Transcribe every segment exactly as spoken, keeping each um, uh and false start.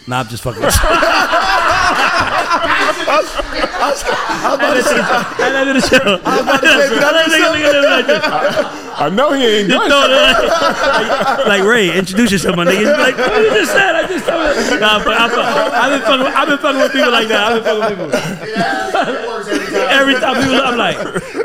Nah, I'm just fucking with you. I know he ain't good. Like, like, like Ray, introduce yourself, my nigga. He's like, what you just said? I just told you. Nah, but I've, I've been fucking. I've been fucking with people like that. I've been fucking with people. Every time people, I'm like,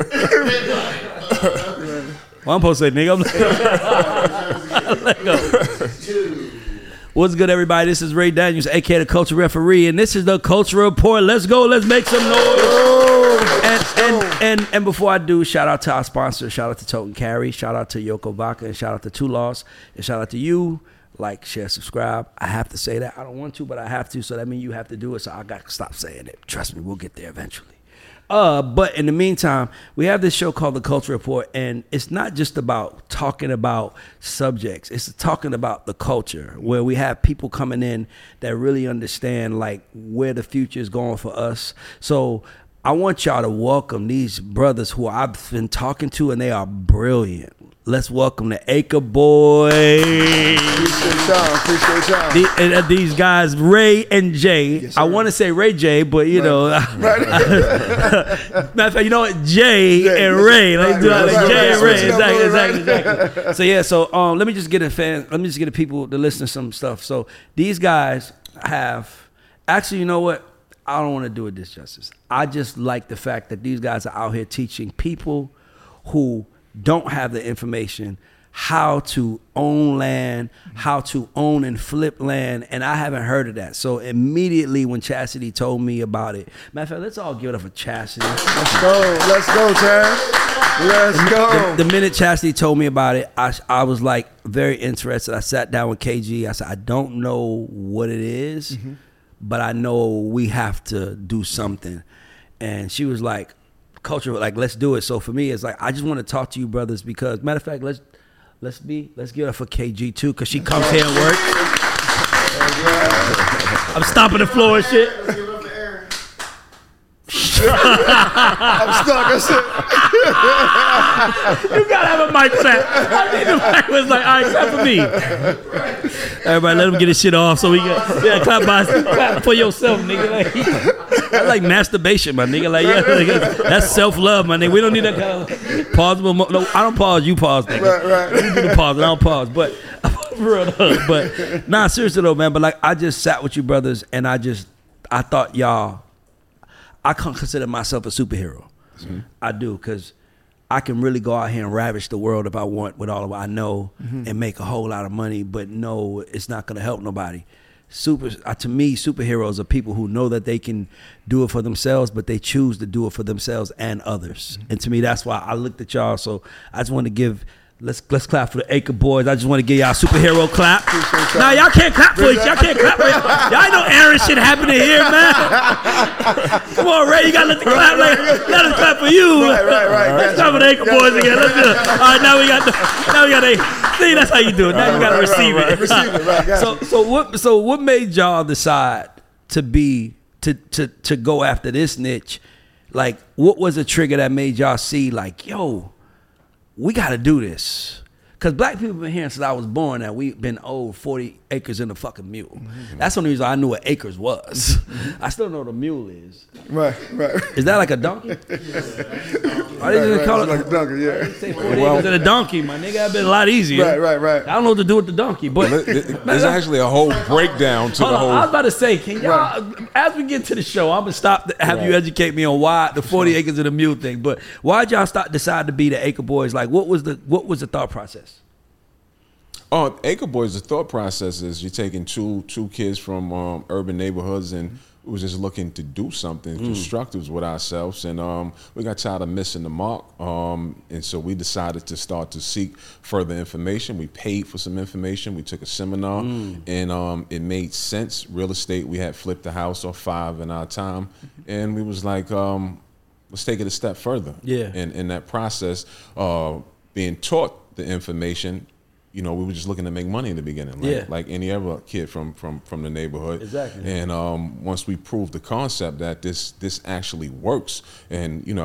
well, I'm supposed to say, nigga. I'm like, let go. What's good, everybody? This is Ray Daniels, a k a the Culture Referee, and this is the Culture Report. Let's go. Let's make some noise. And, and, and, and before I do, shout out to our sponsor. Shout out to Toten Carry. Shout out to Yoko Vodka. And shout out to Two Loss. And shout out to you. Like, share, subscribe. I have to say that. I don't want to, but I have to. So that means you have to do it. So I got to stop saying it. Trust me, we'll get there eventually. Uh, but in the meantime, we have this show called The Culture Report, and it's not just about talking about subjects. It's talking about the culture, where we have people coming in that really understand like where the future is going for us. So I want y'all to welcome these brothers who I've been talking to, and they are brilliant. Let's welcome the Acre Boys. Appreciate y'all. Appreciate y'all. The, and, uh, these guys, Ray and Jay. Yes, I want to say Ray J, but you right. know, right. matter of fact, you know what, Jay yeah, and Ray. Let's right, do right, like right, Jay right, and Ray. Right, exactly, exactly, right. exactly. So yeah, so um, let me just get a fan. Let me just get the people to listen to some stuff. So these guys have actually, you know what? I don't want to do it this justice. I just like the fact that these guys are out here teaching people who don't have the information how to own land, how to own and flip land, and I haven't heard of that. So immediately when Chastity told me about it, matter of fact, let's all give it up for Chastity. Let's go, let's go, Chas. Let's go. The, the minute Chastity told me about it, I, I was like very interested. I sat down with K G. I said, I don't know what it is, mm-hmm. but I know we have to do something. And she was like, culture, like, let's do it. So for me, it's like, I just want to talk to you brothers because, matter of fact, let's let's be let's give it up for K G too, because she comes here and works. I'm stomping the floor and shit. I'm stuck. I said, you gotta have a mic for that. I need the mic was like, all right, clap for me. Everybody, let him get his shit off so we can yeah, clap by clap for yourself, nigga. Like, that's like masturbation, my nigga. Like, yeah, like, that's self-love, my nigga. We don't need that kind of pause. No, I don't pause. You pause, nigga. Right, right. You do the pause. I don't pause. But for real, though, but nah, seriously though, man. But like, I just sat with you brothers, and I just, I thought y'all. I can't consider myself a superhero. Mm-hmm. I do, because I can really go out here and ravage the world if I want with all of what I know mm-hmm. and make a whole lot of money, but no, it's not going to help nobody. Super, uh, to me, superheroes are people who know that they can do it for themselves, but they choose to do it for themselves and others. Mm-hmm. And to me, that's why I looked at y'all. So I just want to give... Let's let's clap for the Acre Boys. I just want to give y'all a superhero clap. Nah, y'all can't clap for each. Y'all can't clap for each. Y'all ain't no Aaron shit happening here, man. Come on, Ray, you gotta let the clap. Like, let us clap for you. Right, right, right. Let's clap for the Acre Boys again. Let's do it. All right, now we got the. Now we got a. See, that's how you do it. Now you gotta right, receive right, it. Right, receive it. Right, so so what so what made y'all decide to be to to to go after this niche? Like, what was the trigger that made y'all see like, yo, we got to do this? Because black people been hearing since I was born that we've been owed forty acres in a fucking mule. Mm-hmm. That's the only reason I knew what acres was. Mm-hmm. I still know what a mule is. Right, right. Is that like a donkey? Yeah. Why right, they right. call it like a donkey, yeah. Say forty well, acres and a donkey, my nigga. That'd been a lot easier. Right, right, right. I don't know what to do with the donkey, but there's actually a whole breakdown to hold the on, whole. I was about to say, can y'all, right. as we get to the show, I'm gonna stop to have right. you educate me on why the forty acres and a mule thing. But why'd y'all start decide to be the Acre Boys? Like, what was the what was the thought process? Oh, Acre Boys, the thought process is you're taking two two kids from um, urban neighborhoods and we was just looking to do something mm. constructive with ourselves, and um, we got tired of missing the mark, um, and so we decided to start to seek further information. We paid for some information. We took a seminar, mm. and um, it made sense. Real estate, we had flipped the house or five in our time, and we was like, um, let's take it a step further. Yeah. And in that process, uh, being taught the information, you know, we were just looking to make money in the beginning, like, yeah. like any other kid from, from, from the neighborhood. Exactly. And um, once we proved the concept that this this actually works, and, you know,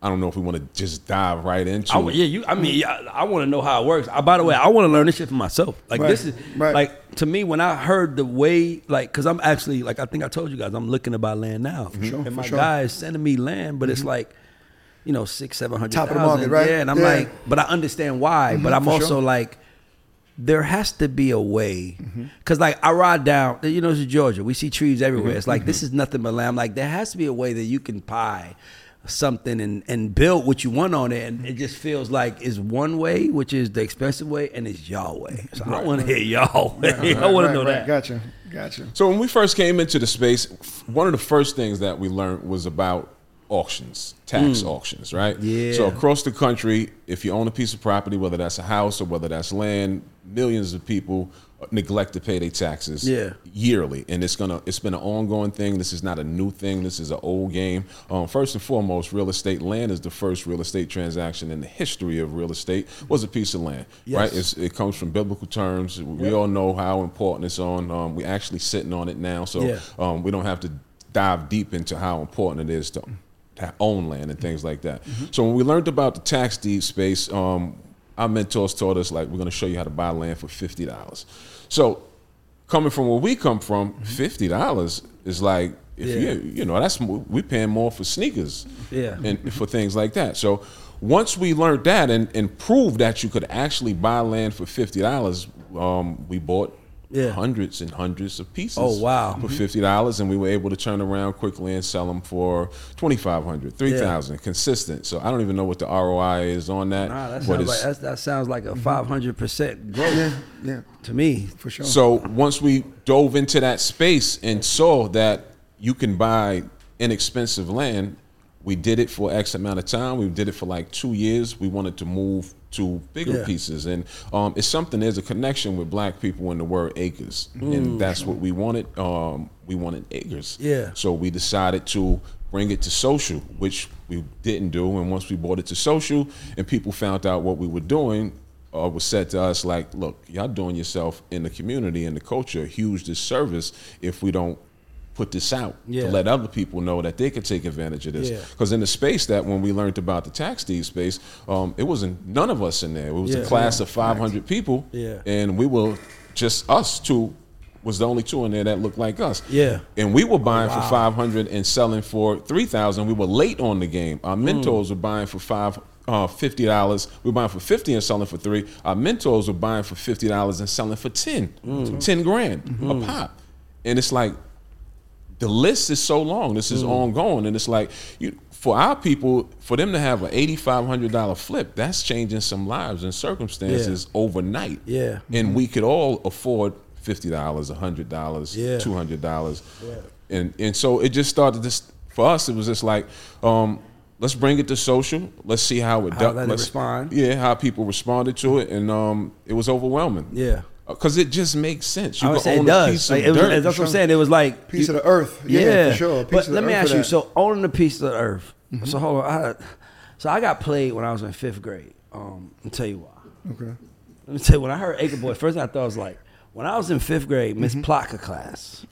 I don't know if we want to just dive right into. I, yeah, you. I mean, yeah, I want to know how it works. I, by the way, I want to learn this shit for myself. Like Right, this is right. like to me when I heard the way, like, because I'm actually like I think I told you guys I'm looking to buy land now, Sure, and for my sure. guy is sending me land, but it's like, you know, six, seven hundred Top of the thousand. market, right? Yeah, and I'm Yeah. like, but I understand why. But I'm for also sure. like, there has to be a way, because like I ride down, you know, this is Georgia. We see trees everywhere. It's like this is nothing but land. I'm like, there has to be a way that you can buy something and, and build what you want on it, and it just feels like it's one way, which is the expensive way, and it's y'all way. So I want to hear y'all way. I want to Right, know right. that. Gotcha, gotcha. So when we first came into the space, one of the first things that we learned was about auctions, tax auctions, right? Yeah. So across the country, if you own a piece of property, whether that's a house or whether that's land, millions of people neglect to pay their taxes Yeah. yearly, and it's gonna it's been an ongoing thing. This is not a new thing. This is an old game. Um, first and foremost, real estate land is the first real estate transaction in the history of real estate. Was a piece of land, Yes. right? It's, it comes from biblical terms. We all know how important it's on. Um, we're actually sitting on it now, so Yeah. um, we don't have to dive deep into how important it is to, to own land and things like that. So when we learned about the tax deed space, um, our mentors taught us, like, we're going to show you how to buy land for fifty dollars. So coming from where we come from, fifty dollars is like, if Yeah. you you know, that's we paying more for sneakers Yeah. and for things like that. So once we learned that and, and proved that you could actually buy land for fifty dollars, um, we bought Yeah. hundreds and hundreds of pieces Oh, wow. for fifty dollars, and we were able to turn around quickly and sell them for twenty-five hundred dollars, three thousand dollars, consistent. So I don't even know what the R O I is on that. Nah, that but sounds it's- like that's, that sounds like a five hundred percent growth Yeah, yeah, to me. for sure. So once we dove into that space and saw that you can buy inexpensive land, we did it for X amount of time. We did it for like two years. We wanted to move to bigger Yeah. pieces. And um, it's something, there's a connection with black people in the word acres. And that's what we wanted. Um, we wanted acres. Yeah. So we decided to bring it to social, which we didn't do. And once we brought it to social and people found out what we were doing, uh, was said to us like, look, y'all doing yourself in the community and the culture a huge disservice if we don't put this out Yeah. to let other people know that they could take advantage of this. Yeah. Because in the space that when we learned about the tax deed space, um, it wasn't none of us in there. It was Yeah. a class of five hundred people, Yeah. and we were just us two. Was the only two in there that looked like us. Yeah. And we were buying wow. for five hundred and selling for three thousand. We were late on the game. Our Mm. mentors were buying for five. Uh, fifty dollars. We were buying for fifty and selling for three. Our mentors were buying for fifty dollars and selling for ten, Mm. ten grand Mm-hmm. a pop. And it's like the list is so long. This is Mm. ongoing, and it's like you for our people, for them to have an eighty-five hundred dollar flip, that's changing some lives and circumstances overnight. Yeah. And we could all afford fifty dollars, a hundred dollars, Yeah. two hundred dollars, and and so it just started. This for us, it was just like, um, let's bring it to social. Let's see how it How does. let it respond. Yeah, how people responded to it, and um, it was overwhelming. Yeah. Because it just makes sense. You I would can say it own a does. piece Like, of it was, dirt. that's what I'm saying. It was like Piece you- of the earth. Yeah, Yeah, for sure. A piece but of the let me earth ask for you. that. So owning a piece of the earth. So hold on. I, so I got played when I was in fifth grade. Um, I'll tell you why. Okay. Let me tell you. When I heard Acre Boys, first thing I thought was like, when I was in fifth grade, Miss Plotka class,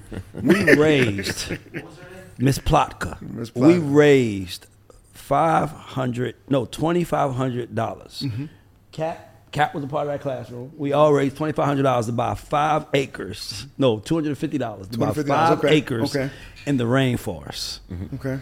we raised Miss Plotka. Miss We Plotka. raised five hundred, no, twenty five hundred dollars. Cat. Cat was a part of that classroom. We all raised twenty five hundred dollars to buy five acres. No, two hundred fifty dollars to buy two hundred fifty dollars, five okay, acres okay. in the rainforest. Okay.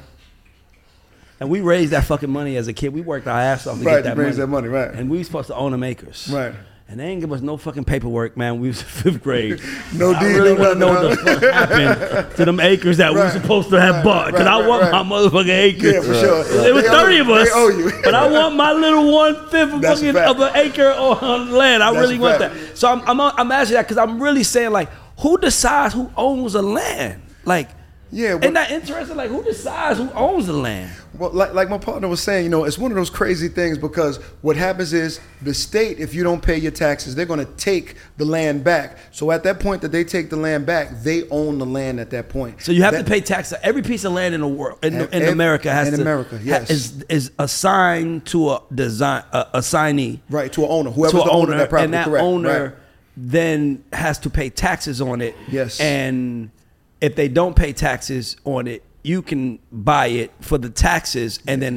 And we raised that fucking money as a kid. We worked our ass off to Right, get that to raise money. that money, right. And we were supposed to own them acres. Right. And they didn't give us no fucking paperwork, man. We was in fifth grade. No I deed, really no want to know what the nothing, fuck happened to them acres that we were Right, supposed to have right, bought. Because right, I right, want right. my motherfucking acres. Yeah, for sure. There was They owe thirty you. of us. They owe you. But I want my little one-fifth of, That's a fucking, fact. of an acre on land. I That's really a want fact. that. So I'm, I'm, I'm asking that because I'm really saying, like, who decides who owns a land? Like, Yeah, isn't what- that interesting? Like, who decides who owns the land? Well, like, like my partner was saying, you know, it's one of those crazy things because what happens is the state, if you don't pay your taxes, they're going to take the land back. So at that point that they take the land back, they own the land at that point. So you have That- to pay tax. Every piece of land in the world, in, Ev- in ev- America, has in to America, yes. ha- is is assigned to a design a assignee Right, to an owner, whoever's to an the owner, owner, of that property. and that correct, owner right. then has to pay taxes on it. Yes. and if they don't pay taxes on it, you can buy it for the taxes, and then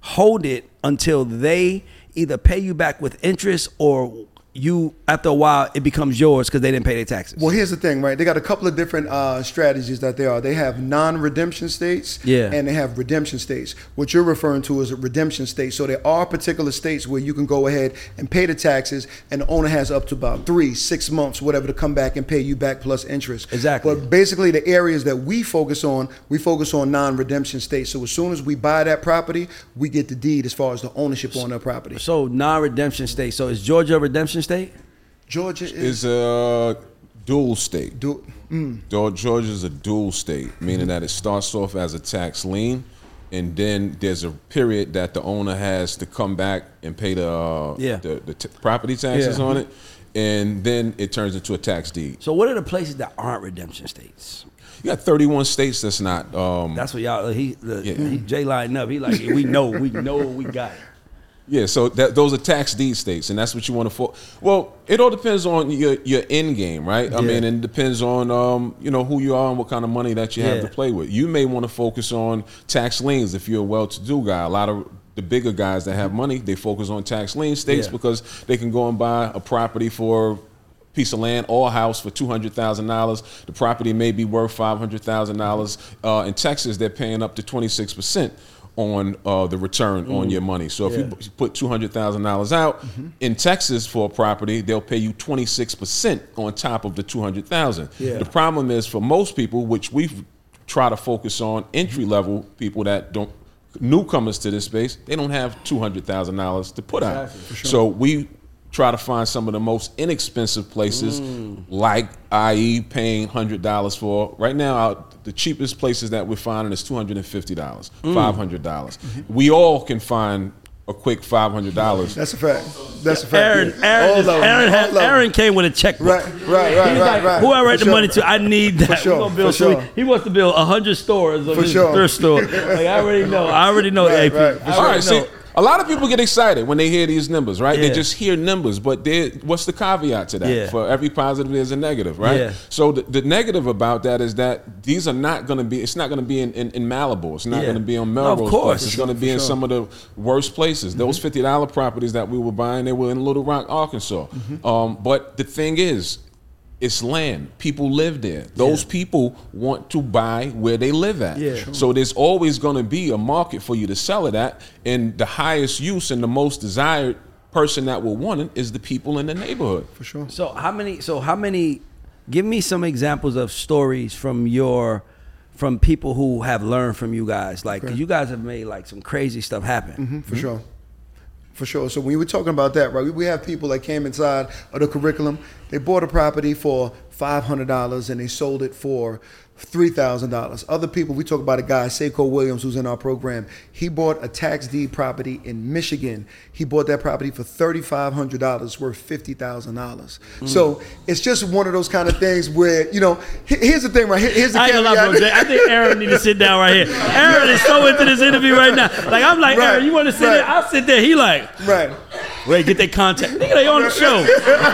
hold it until they either pay you back with interest or you, after a while, it becomes yours because they didn't pay their taxes? Well, here's the thing, right? They got a couple of different uh, strategies that they are. They have non-redemption states, Yeah. and they have redemption states. What you're referring to is a redemption state. So there are particular states where you can go ahead and pay the taxes, and the owner has up to about three, six months, whatever, to come back and pay you back plus interest. Exactly. But basically, the areas that we focus on, we focus on non-redemption states. So as soon as we buy that property, we get the deed as far as the ownership on that property. So non-redemption state. So is Georgia a redemption state? Georgia is, Is a dual state. do, mm, Georgia is a dual state, meaning that it starts off as a tax lien, and then there's a period that the owner has to come back and pay the uh, Yeah. the, the t- property taxes Yeah. on it, and then it turns into a tax deed. So what are the places that aren't redemption states? You got thirty-one states that's not. Um, That's what y'all. He, the, Yeah. he Jay lining up. He like, yeah, we know, we know what we got. Yeah, so that, those are tax deed states, and that's what you want to. Fo- well, it all depends on your your end game, right? I Yeah. mean, and it depends on um, you know who you are and what kind of money that you have Yeah. to play with. You may want to focus on tax liens if you're a well-to-do guy. A lot of the bigger guys that have money, they focus on tax lien states Yeah. because they can go and buy a property for piece of land or a house for two hundred thousand dollars. The property may be worth five hundred thousand dollars. Uh, in Texas, they're paying up to twenty-six percent on uh, the return on your money. So if Yeah. you put two hundred thousand dollars out in Texas for a property, they'll pay you twenty-six percent on top of the two hundred thousand dollars. Yeah. The problem is for most people, which we try to focus on, entry level people that don't, newcomers to this space, they don't have two hundred thousand dollars to put out. Exactly, for sure. So we try to find some of the most inexpensive places, like that is paying one hundred dollars for. Right now, our, the cheapest places that we're finding is two hundred fifty dollars, five hundred dollars. We all can find a quick five hundred dollars. that's a fact. That's a fact. Aaron, Yeah. Aaron, All just, of them, Aaron, all had, of them. Aaron came with a checkbook. Right, right, right, He's right, like, right. who I write For the sure. money to? I need that. sure, We gonna build for sure. so he, he wants to build a hundred stores of For his sure. thrift store. Like I already know. I already know. Right, A P. right, for I sure. All already right, see, know. a lot of people get excited when they hear these numbers, right? Yeah. They just hear numbers, but they- what's the caveat to that? Yeah. For every positive, there's a negative, right? Yeah. So the, the negative about that is that these are not going to be. It's not going to be in, in, in Malibu. It's not Yeah. going to be on No, of Melrose. course. Place. It's going to be in some of the worst places. Those fifty dollar properties that we were buying, they were in Little Rock, Arkansas. Um, but the thing is, it's land. People live there. Those Yeah. people want to buy where they live at. Yeah. Sure. So there's always going to be a market for you to sell it at, and the highest use and the most desired person that will want it is the people in the neighborhood. For sure. So how many? So how many? Give me some examples of stories from your, from people who have learned from you guys. Like 'cause you guys have made like some crazy stuff happen. Mm-hmm, For sure. For sure. So when you were talking about that, right, we, we have people that came inside of the curriculum. They bought a property for five hundred dollars and they sold it for three thousand dollars. Other people, we talk about a guy, Seiko Williams, who's in our program. He bought a tax deed property in Michigan. He bought that property for thirty-five hundred dollars, worth fifty thousand dollars. So it's just one of those kind of things where, you know, he- here's the thing, right? Here- Here's the I ain't gonna lie, bro, caveat. Jay. I think Aaron need to sit down right here. Aaron is so into this interview right now. Like I'm like, Right, Aaron, you want to sit right. there? I'll sit there. He like, Right. wait, get their contact. Nigga, they on the show.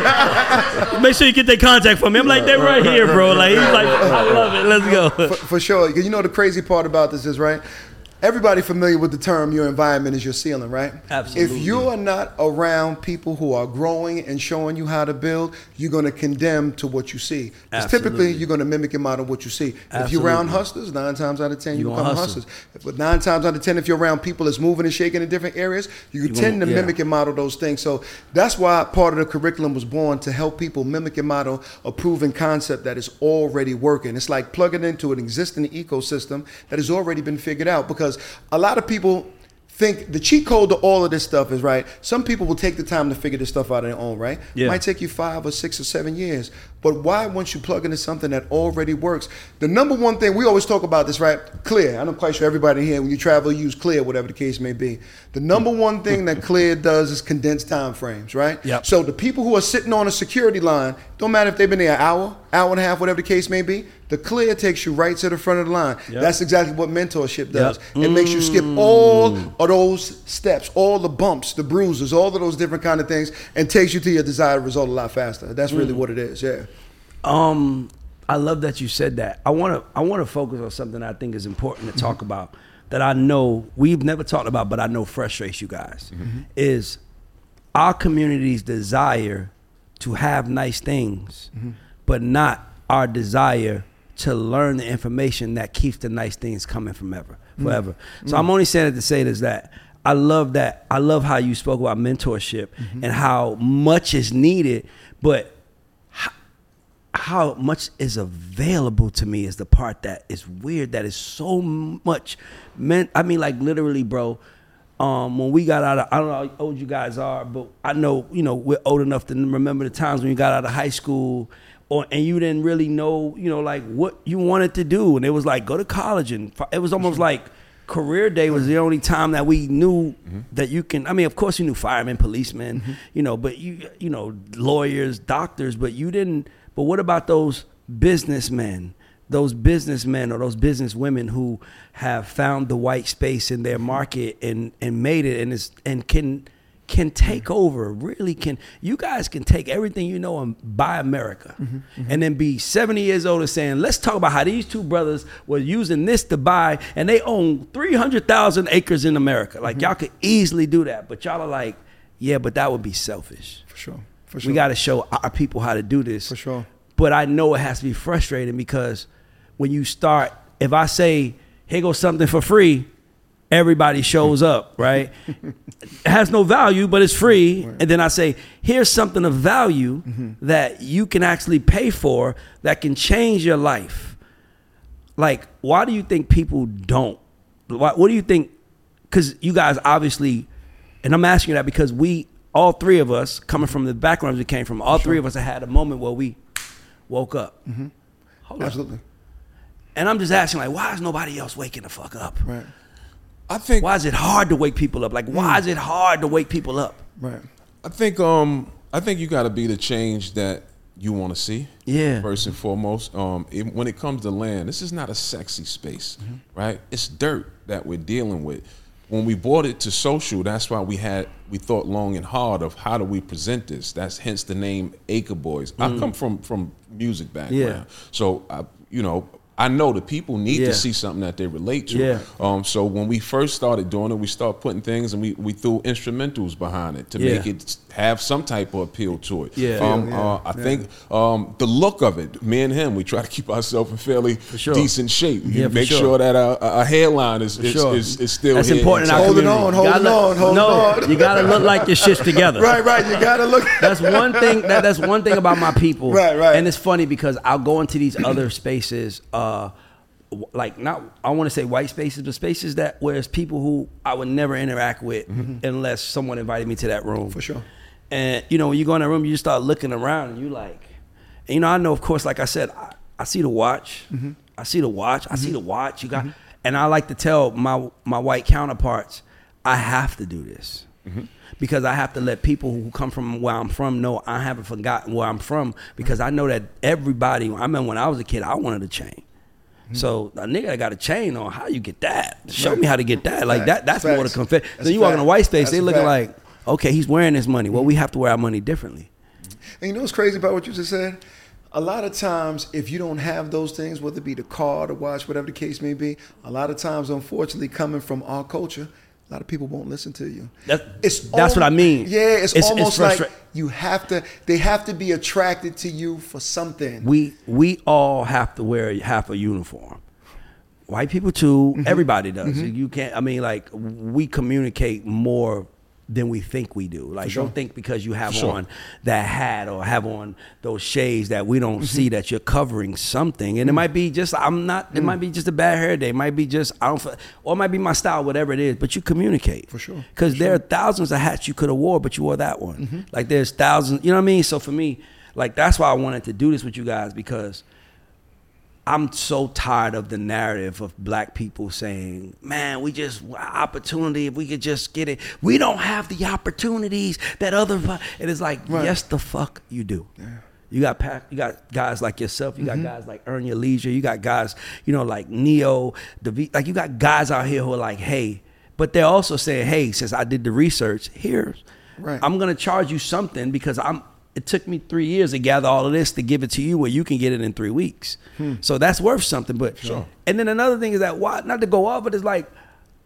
Make sure you get their contact from me. I'm like, they right here, bro. Like he's like, I love it. Let's go. For, for sure. You know the crazy part about this is, right? Everybody familiar with the term your environment is your ceiling, right? Absolutely. If you are not around people who are growing and showing you how to build, you're going to condemn to what you see. Because typically Absolutely. you're going to mimic and model what you see. If Absolutely. you're around hustlers, nine times out of ten you You become gonna hustle. hustlers. But nine times out of ten, if you're around people that's moving and shaking in different areas, you, You tend gonna- to yeah. mimic and model those things. So that's why part of the curriculum was born, to help people mimic and model a proven concept that is already working. It's like plugging into an existing ecosystem that has already been figured out, because a lot of people think the cheat code to all of this stuff is, right, some people will take the time to figure this stuff out on their own, right? Yeah. Might take you five or six or seven years. But why, once you plug into something that already works? The number one thing, we always talk about this, right? Clear. I'm quite sure everybody here, when you travel, you use Clear, whatever the case may be. The number one thing that Clear does is condense time frames, right? Yep. So the people who are sitting on a security line, don't matter if they've been there an hour, hour and a half, whatever the case may be, the Clear takes you right to the front of the line. Yep. That's exactly what mentorship does. Yep. It makes you skip all of those steps, all the bumps, the bruises, all of those different kind of things, and takes you to your desired result a lot faster. That's really what it is, yeah. Um, I love that you said that. I want to I want to focus on something I think is important to talk about, that I know we've never talked about, but I know frustrates you guys, mm-hmm. is our community's desire to have nice things, mm-hmm. but not our desire to learn the information that keeps the nice things coming from ever, forever. Mm-hmm. So I'm only saying it to say this, that I love that. I love how you spoke about mentorship mm-hmm. and how much is needed, but how, how much is available to me is the part that is weird, that is so much meant. I mean, like literally, bro, um, when we got out of, I don't know how old you guys are, but I know, you know, we're old enough to remember the times when you got out of high school or, and you didn't really know, you know, like what you wanted to do. And it was like, go to college. And it was almost like career day was the only time that we knew mm-hmm. that you can, I mean, of course you knew firemen, policemen, mm-hmm. you know, but you, you know, lawyers, doctors, but you didn't, but what about those businessmen, those businessmen or those businesswomen who have found the white space in their market and, and made it and is, and can, can take over, really can. You guys can take everything you know and buy America, mm-hmm, mm-hmm. and then be seventy years old and saying, let's talk about how these two brothers were using this to buy, and they own three hundred thousand acres in America. Like, mm-hmm. y'all could easily do that, but y'all are like, yeah, but that would be selfish. For sure, for sure. We got to show our people how to do this. For sure. But I know it has to be frustrating because when you start, if I say, here goes something for free, everybody shows up, right? It has no value, but it's free. Right. And then I say, here's something of value mm-hmm. that you can actually pay for that can change your life. Like, why do you think people don't? Why, what do you think? Because you guys obviously, and I'm asking you that because we, all three of us, coming from the backgrounds we came from, all sure. three of us have had a moment where we woke up. Mm-hmm. Hold Absolutely. Up. And I'm just asking, like, why is nobody else waking the fuck up? Right. I think. Why is it hard to wake people up? Like, why mm. is it hard to wake people up? Right. I think. Um. I think you got to be the change that you want to see. Yeah. First and foremost, um, it, when it comes to land, this is not a sexy space, mm-hmm. right? It's dirt that we're dealing with. When we brought it to social, that's why we had we thought long and hard of how do we present this. That's hence the name Acre Boys. Mm. I come from from music background, yeah. so I, you know. I know the people need yeah. to see something that they relate to. Yeah. Um, so when we first started doing it, we started putting things and we, we threw instrumentals behind it to yeah. make it have some type of appeal to it. Yeah. Um, yeah. Uh, I yeah. think um, the look of it, me and him, we try to keep ourselves in fairly sure. decent shape. Yeah, make sure. sure that our, our hairline is is, sure. is, is still That's here. important in our Holding community. on, holding gotta, on, holding no, on. you gotta look like your shit's together. Right, right. You gotta look. That's one thing. That, that's one thing about my people. Right, right. And it's funny because I'll go into these other spaces, uh, like not I want to say white spaces, but spaces that where it's people who I would never interact with mm-hmm. unless someone invited me to that room. For sure. And you know, when you go in that room, you just start looking around, and you like, and, you know, I know, of course, like I said, I, I see the watch, mm-hmm. I see the watch, I mm-hmm. see the watch. You got, mm-hmm. and I like to tell my my white counterparts, I have to do this. Mm-hmm. Because I have to let people who come from where I'm from know I haven't forgotten where I'm from. Because I know that everybody, I remember when I was a kid, I wanted a chain. Mm-hmm. So a nigga that got a chain on, how you get that? Show right. me how to get that. Like that. That's Facts. more to confess. That's So you walk in a white space, that's they looking like, okay, he's wearing his money. Well, we have to wear our money differently. And you know what's crazy about what you just said? A lot of times, if you don't have those things, whether it be the car, the watch, whatever the case may be, a lot of times, unfortunately, coming from our culture, a lot of people won't listen to you. That's, it's that's al- what I mean. Yeah, it's, it's almost it's frustra- like you have to, they have to be attracted to you for something. We we all have to wear half a uniform. White people too, mm-hmm. everybody does. Mm-hmm. You can't, I mean, like, we communicate more than we think we do. Like, sure. don't think because you have sure. on that hat or have on those shades that we don't mm-hmm. see that you're covering something. And mm-hmm. it might be just, I'm not, it mm-hmm. might be just a bad hair day. It might be just, I don't, or it might be my style, whatever it is, but you communicate. For sure. Because For there sure. are thousands of hats you could have wore, but you wore that one. Mm-hmm. Like, there's thousands, you know what I mean? So for me, like, that's why I wanted to do this with you guys, because I'm so tired of the narrative of black people saying, man, we just, opportunity, if we could just get it. We don't have the opportunities that other, and it's like, right. yes, the fuck you do. Yeah. You got you got guys like yourself. You got mm-hmm. guys like Earn Your Leisure. You got guys, you know, like Neo, the like you got guys out here who are like, hey, but they're also saying, hey, since I did the research, here's, right. I'm going to charge you something because I'm, it took me three years to gather all of this to give it to you where you can get it in three weeks. Hmm. So that's worth something. But sure. And then another thing is that why not to go off, but it's like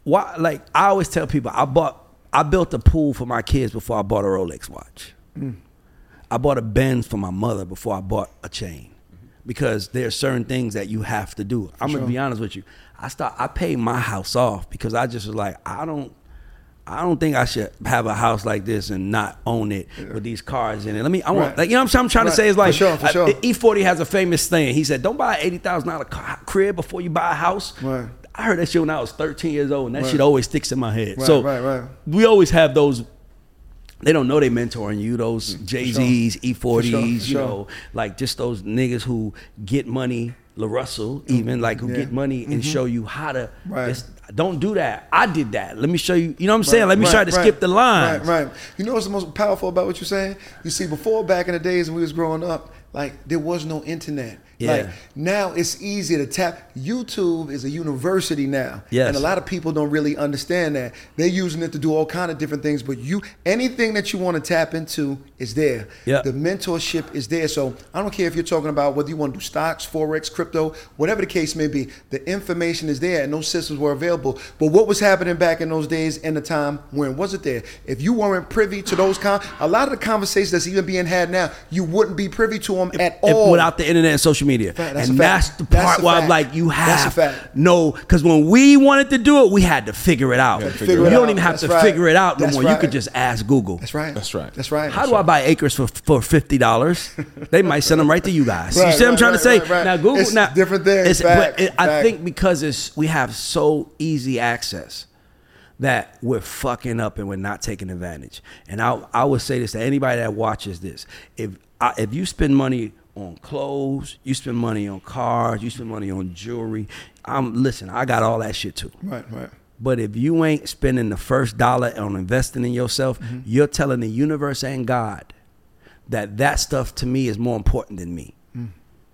why? Like I always tell people, I bought, I built a pool for my kids before I bought a Rolex watch. Mm. I bought a Benz for my mother before I bought a chain. Because there are certain things that you have to do. I'm sure. gonna be honest with you. I start. I paid my house off because I just was like, I don't, I don't think I should have a house like this and not own it yeah. with these cars in it. Let me. I want. Right. Like you know what I'm, I'm trying right. to say is like, for sure, for sure. I, E forty has a famous thing. He said, "Don't buy an eighty thousand dollar crib before you buy a house." Right. I heard that shit when I was thirteen years old, and that right. shit always sticks in my head. Right, so right, right. we always have those. They don't know they mentoring you, those Jay-Z's, sure. E forties, sure, you sure. know, like just those niggas who get money, LaRussell even, like who yeah. get money mm-hmm. and show you how to, right. don't do that. I did that. Let me show you, you know what I'm right, saying? Let me right, try to right, skip the lines. Right, right. You know what's the most powerful about what you're saying? You see, before back in the days when we was growing up, like there was no internet. Yeah. Like now it's easy to tap. YouTube is a university now. Yes. And a lot of people don't really understand that. They're using it to do all kind of different things, but you anything that you want to tap into is there. Yeah. The mentorship is there. So I don't care if you're talking about whether you want to do stocks, Forex, crypto, whatever the case may be, the information is there and those systems were available. But what was happening back in those days in the time when was it there? If you weren't privy to those con a lot of the conversations that's even being had now, you wouldn't be privy to them if, at if all. Without the internet and social media. That's and that's the part that's where I'm like, you have that's a fact. no, because when we wanted to do it, we had to figure it out. You, figure you it don't out. even have that's to right. figure it out no that's more. Right. You could just ask Google. That's right. That's right. That's right. How that's do right. I buy acres for for fifty dollars? They might send them right to you guys. Right, you see what right, I'm trying right, to say? Right, right. Now Google, it's now different things. It's, fact, but it, I fact. think because it's we have so easy access that we're fucking up and we're not taking advantage. And I I would say this to anybody that watches this: if I, if you spend money on clothes, you spend money on cars, you spend money on jewelry. I'm listen, I got all that shit too. Right, right. But if you ain't spending the first dollar on investing in yourself, mm-hmm. you're telling the universe and God that that stuff to me is more important than me. Mm.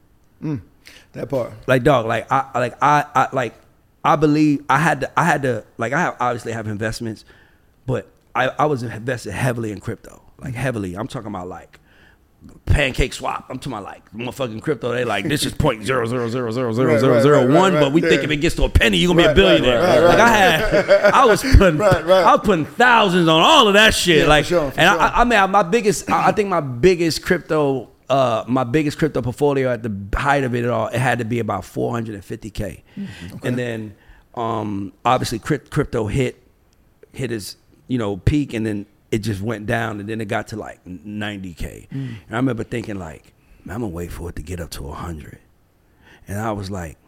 Mm. That part. Like dog, like I like I, I like I believe I had to I had to like I have, obviously have investments, but I, I was invested heavily in crypto. Like heavily. I'm talking about like Pancake Swap. I'm talking about like motherfucking crypto. They like this is point zero zero zero zero zero zero zero one, but we think if it gets to a penny, you're gonna be a billionaire. Right, right, like I had, I was putting, right, right. I was putting thousands on all of that shit. Yeah, like, for sure, for and sure. I, I mean, my biggest, I think my biggest crypto, uh, my biggest crypto portfolio at the height of it all, it had to be about four hundred fifty K, mm-hmm. okay. and then um, obviously crypto hit, hit its you know peak, and then it just went down, and then it got to like ninety K. Mm. And I remember thinking like, man, I'm gonna wait for it to get up to one hundred. And I was like,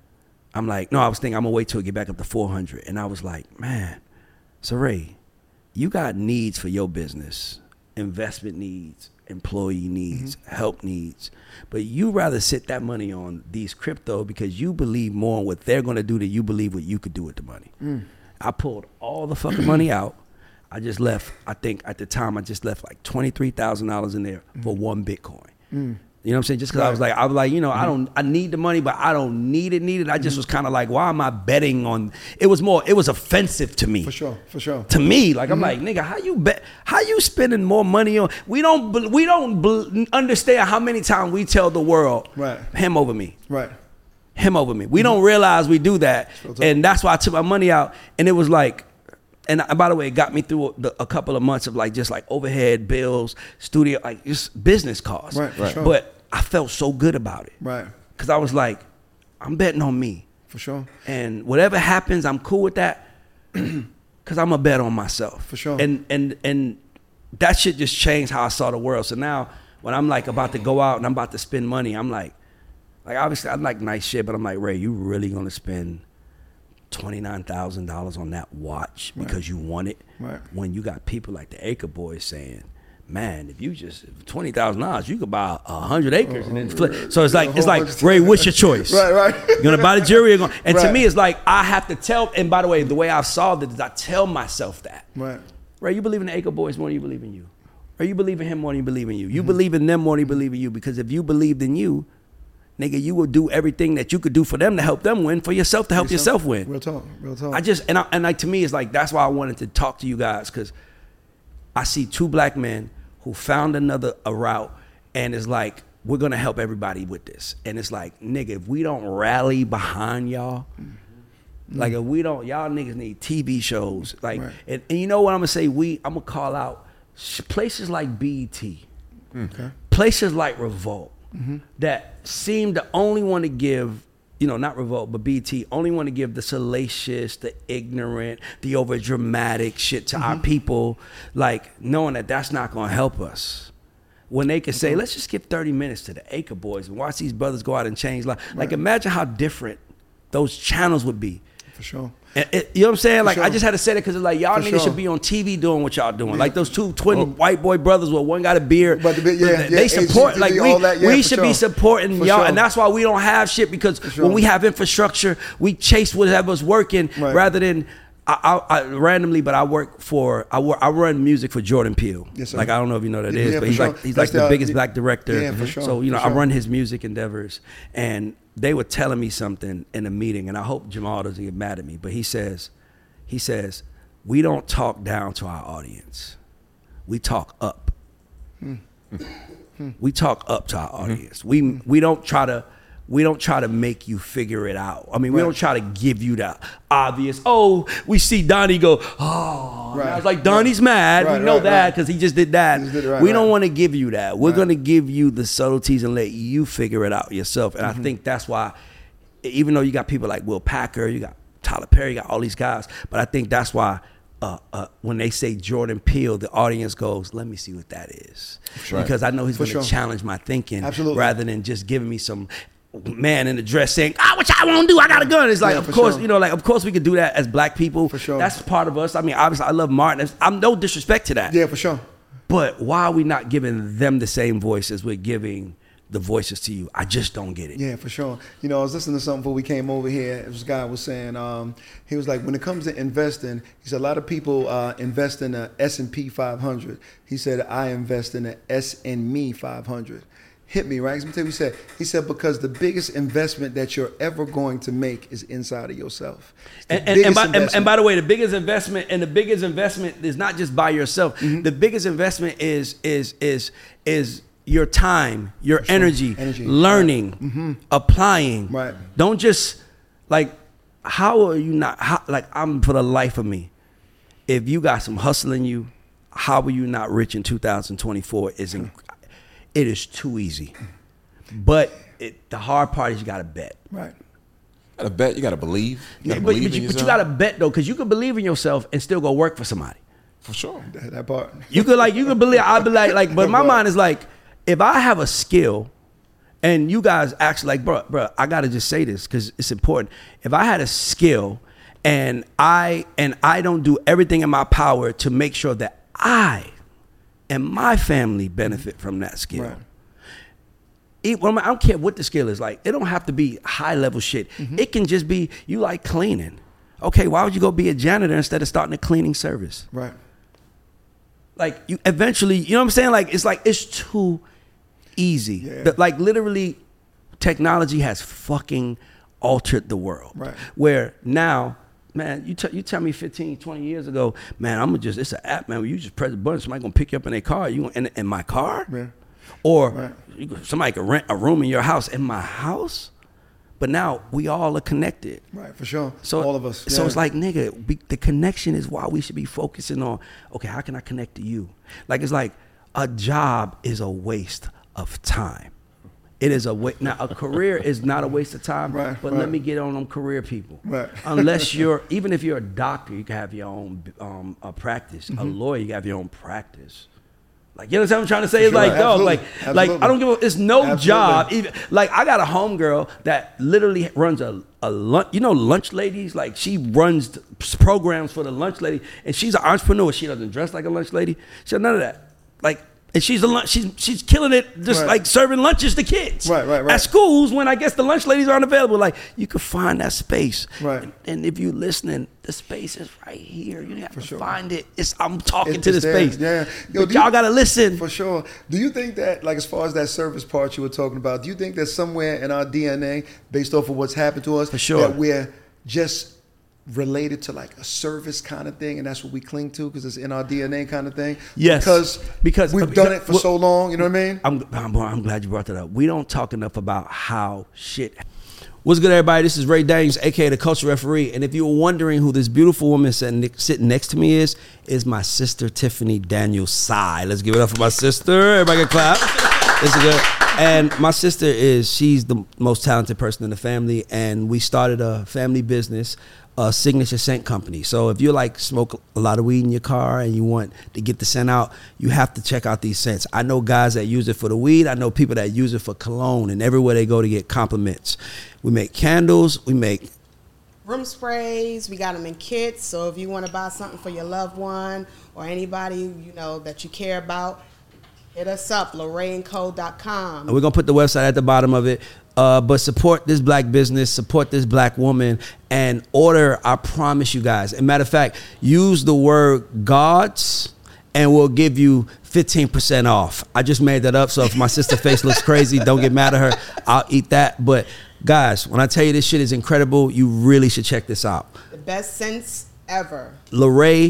I'm like, no, I was thinking I'm gonna wait till it get back up to four hundred. And I was like, man, Saray, you got needs for your business, investment needs, employee needs, mm-hmm. help needs. But you rather sit that money on these crypto because you believe more in what they're gonna do than you believe what you could do with the money. Mm. I pulled all the fucking money out. I just left, I think at the time, I just left like twenty-three thousand dollars in there mm. for one Bitcoin. Mm. You know what I'm saying? Just because right. I was like, I was like, you know, mm. I don't, I need the money, but I don't need it, need it. I just mm. was kind of like, why am I betting on, it was more, it was offensive to me. For sure, for sure. To me, like, mm-hmm. I'm like, nigga, how you bet, how you spending more money on, we don't, we don't understand how many times we tell the world, right. him over me. Right. Him over me. We mm-hmm. don't realize we do that. And that's why I took my money out. And it was like, and by the way, it got me through the, a couple of months of like just like overhead bills, studio, like just business costs. Right, right. Sure. But I felt so good about it. Right. Because I was like, I'm betting on me. For sure. And whatever happens, I'm cool with that. Because I'm a bet on myself. For sure. And and and that shit just changed how I saw the world. So now when I'm like about to go out and I'm about to spend money, I'm like, like obviously I like nice shit, but I'm like, Ray, you really gonna spend twenty-nine thousand dollars on that watch because right. you want it, right. when you got people like the Acre Boys saying, man, if you just twenty thousand dollars, you could buy a hundred acres oh, and then flip. So it's like it's like Ray, what's your choice? Right, right. You're gonna buy the jewelry, gonna, and right. to me, it's like I have to tell. And by the way, the way I've solved it is I tell myself that. Right. Ray, you believe in the Acre Boys more than you believe in you. Or you believe in him more than you believe in you. You mm-hmm. believe in them more than you believe in you. Because if you believed in you, nigga, you will do everything that you could do for them to help them win, for yourself to help yourself, yourself win. Real talk, real talk. I just, and, I, and like to me, it's like, that's why I wanted to talk to you guys, because I see two black men who found another a route, and it's like, we're going to help everybody with this. And it's like, nigga, if we don't rally behind y'all, mm-hmm. Like if we don't, y'all niggas need T V shows. Like, Right. and, and you know what I'm gonna say? We, I'm gonna call out sh- places like B E T, Okay. places like Revolt, that seem to only want to give, you know, not Revolt, but B E T, only want to give the salacious, the ignorant, the over dramatic shit to our people, like knowing that that's not gonna help us. When they can say, let's just give thirty minutes to the Acre Boys and watch these brothers go out and change lives. Like, imagine how different those channels would be. For sure. And it, you know what I'm saying? Like, sure. I just had to say that because it's like, y'all For niggas sure. should be on T V doing what y'all doing. Like those two twin white boy brothers where one got a beard. But the bit- yeah, they yeah, support, H G T V, like, we, all that, yeah, we for should be sure. supporting For y'all. sure. And that's why we don't have shit, because sure. when we have infrastructure, we chase whatever's working Right. rather than, I, I, I randomly, but I work for, I work, I run music for Jordan Peele. Yes, sir. Like, I don't know if you know what that Yeah, is, yeah, but for he's sure. like, he's That's like the the- biggest black director. Yeah, for sure, So, you know, for I sure. run his music endeavors, and they were telling me something in a meeting, and I hope Jamal doesn't get mad at me, but he says, he says, we don't talk down to our audience. We talk up. We talk up to our audience. We we don't try to we don't try to make you figure it out. I mean, we Right. don't try to give you the obvious. Oh, we see Donnie go. Oh, Right. and I was like, Donnie's mad. Right, we know right, that right. because he just did that. He just did it, right, we don't right. want to give you that. We're Right. gonna give you the subtleties and let you figure it out yourself. And Mm-hmm. I think that's why, even though you got people like Will Packer, you got Tyler Perry, you got all these guys, but I think that's why. Uh, uh, when they say Jordan Peele, the audience goes, let me see what that is. Right. Because I know he's For going to sure. challenge my thinking Absolutely. rather than just giving me some man in a dress saying, ah, what y'all want to do? I got a gun. It's like, Yeah, of for course, sure. you know, like, of course we could do that as black people. For sure. That's part of us. I mean, obviously, I love Martin. I'm no disrespect to that. Yeah, for sure. But why are we not giving them the same voice as we're giving the voices to you? I just don't get it. Yeah, for sure. You know, I was listening to something before we came over here. This guy was saying, um, he was like, when it comes to investing, he said a lot of people uh, invest in the S and P five hundred. He said, I invest in the S and M five hundred. Hit me, right? Let me tell you what he said. He said, because the biggest investment that you're ever going to make is inside of yourself. It's the And, and, and, biggest by, and, investment. and by the way, the biggest investment and the biggest investment is not just by yourself. Mm-hmm. The biggest investment is is is is your time, your energy, Energy. learning, applying. Right. Don't just like. How are you not? How, like I'm for the life of me. If you got some hustle in you, how are you not rich in two thousand twenty-four? Is in, it is too easy. But it, the hard part is you got to bet. Right. You gotta bet. You gotta believe. You gotta But, believe but, in you, but you yourself. got to bet though, because you can believe in yourself and still go work for somebody. For sure. That, that part. You could like you could believe. I'd be like like, but my Right. mind is like, if I have a skill, and you guys actually like, bro, bro, I gotta just say this because it's important. If I had a skill, and I and I don't do everything in my power to make sure that I and my family benefit from that skill. Right. It- well, I don't care what the skill is like. It don't have to be high level shit. It can just be you like cleaning. Okay, why would you go be a janitor instead of starting a cleaning service? Right. Like you eventually, you know what I'm saying? Like it's like it's too easy. Yeah. The- like literally, technology has fucking altered the world. Right. Where now, man, you t- you tell me fifteen, twenty years ago, man, I'm gonna just it's an app, man. Where you just press a button, somebody gonna pick you up in their car. You in, in my car, Yeah. or Right. you, could- somebody could rent a room in your house. In my house. But now we all are connected. Right, for sure. So all of us. So yeah. it's like, nigga, we, the connection is why we should be focusing on. Okay, how can I connect to you? Like it's like a job is a waste of time. It is a waste. Now a career is not a waste of time. Right, but right. let me get on them career people. Right. Unless you're, even if you're a doctor, you can have your own um, a practice. Mm-hmm. A lawyer, you can have your own practice. Like, you know what I'm trying to say? It's Sure, like, dog, absolutely, like, like absolutely. I don't give a, it's no Absolutely. job. Even, like, I got a homegirl that literally runs a, a lunch, you know, lunch ladies? Like, she runs t- programs for the lunch lady, and she's an entrepreneur. She doesn't dress like a lunch lady. She does none of that. Like, and she's a lunch, she's, she's killing it just Right. like serving lunches to kids. Right, right, right. At schools when I guess the lunch ladies aren't available. Like, you can find that space. Right. And, and if you're listening, the space is right here. You have to sure. find it. It's I'm talking It- to the it's there. space. Yeah. Yo, But do you- y'all got to listen. For sure. Do you think that, like, as far as that service part you were talking about, do you think that somewhere in our D N A, based off of what's happened to us, For sure. that we're just related to like a service kind of thing, and that's what we cling to because it's in our D N A kind of thing? Yes, because because we've done it for well, so long. You know what I mean? I'm, I'm I'm glad you brought that up. We don't talk enough about how shit. What's good, everybody? This is Ray Daniels, aka the Culture Referee, and if you were wondering who this beautiful woman sitting, sitting next to me is, is my sister Tiffany Daniels Sy. Let's give it up for my sister. Everybody can clap. This is good. And my sister is, she's the most talented person in the family, and we started a family business, a signature scent company. So if you like smoke a lot of weed in your car and you want to get the scent out, you have to check out these scents. I know guys that use it for the weed. I know people that use it for cologne, and everywhere they go to get compliments. We make candles. We make room sprays. We got them in kits. So if you want to buy something for your loved one or anybody you know that you care about, hit us up, Lorraine Co dot com. And we're going to put the website at the bottom of it. Uh, but support this black business, support this black woman, and order, I promise you guys. As a matter of fact, use the word gods, and we'll give you fifteen percent off. I just made that up, so if my sister's face looks crazy, don't get mad at her. I'll eat that. But guys, when I tell you this shit is incredible, you really should check this out. The best scents ever. Lorraine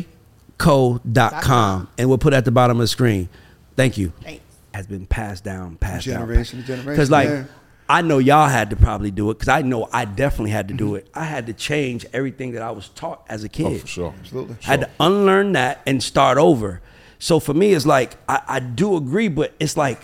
Co dot com. And we'll put it at the bottom of the screen. Thank you. Thanks. Has been passed down, passed down. Generation to generation. Because like, yeah. I know y'all had to probably do it, because I know I definitely had to do it. I had to change everything that I was taught as a kid. Oh, for sure. Absolutely. I had to unlearn that and start over. So for me, it's like, I, I do agree, but it's like,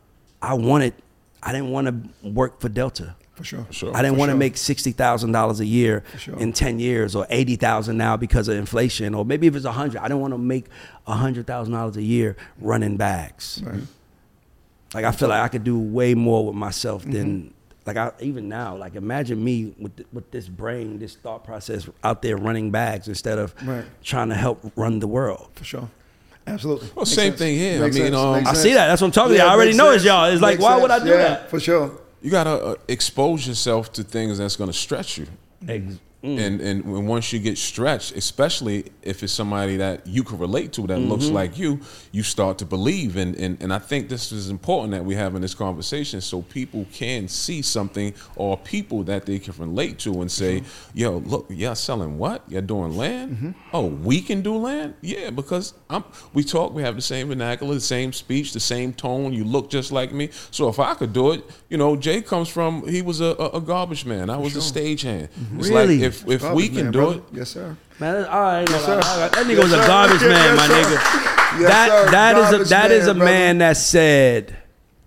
I wanted, I didn't want to work for Delta. For sure. For sure. I didn't For want to sure. make sixty thousand dollars a year sure. in ten years, or eighty thousand dollars now because of inflation, or maybe if it's one hundred, I didn't want to make one hundred thousand dollars a year running bags. Right. Like, I feel like I could do way more with myself than, mm-hmm. like, I, even now, like, imagine me with th- with this brain, this thought process out there running bags instead of Right. trying to help run the world. For sure. Absolutely. Well, Makes same sense. thing here. Makes I mean, sense. um, Makes I sense. see that. That's what I'm talking Yeah, about. I already makes know it's sense. y'all. It's like, Makes why would I sense. do Yeah, that? For sure. You gotta uh, expose yourself to things that's gonna stretch you. Ex- mm. And and when once you get stretched, especially if it's somebody that you can relate to that looks Mm-hmm. like you, you start to believe. And, and and I think this is important that we have in this conversation, so people can see something, or people that they can relate to and say, yo, look, y'all selling what? You're doing land? Mm-hmm. Oh, we can do land? Yeah, because I'm we talk, we have the same vernacular, the same speech, the same tone. You look just like me. So if I could do it, you know, Jay comes from, he was a, a, a garbage man. I was a stagehand. It's Really? like if if we Garbage can man, do brother. it, Yes, sir. Man, that's, all right, no, sir. that nigga Yes, was a sir. garbage Yes, man, yes, my sir. nigga. Yes, that sir. that is a Garbage that is a man, brother. man that said,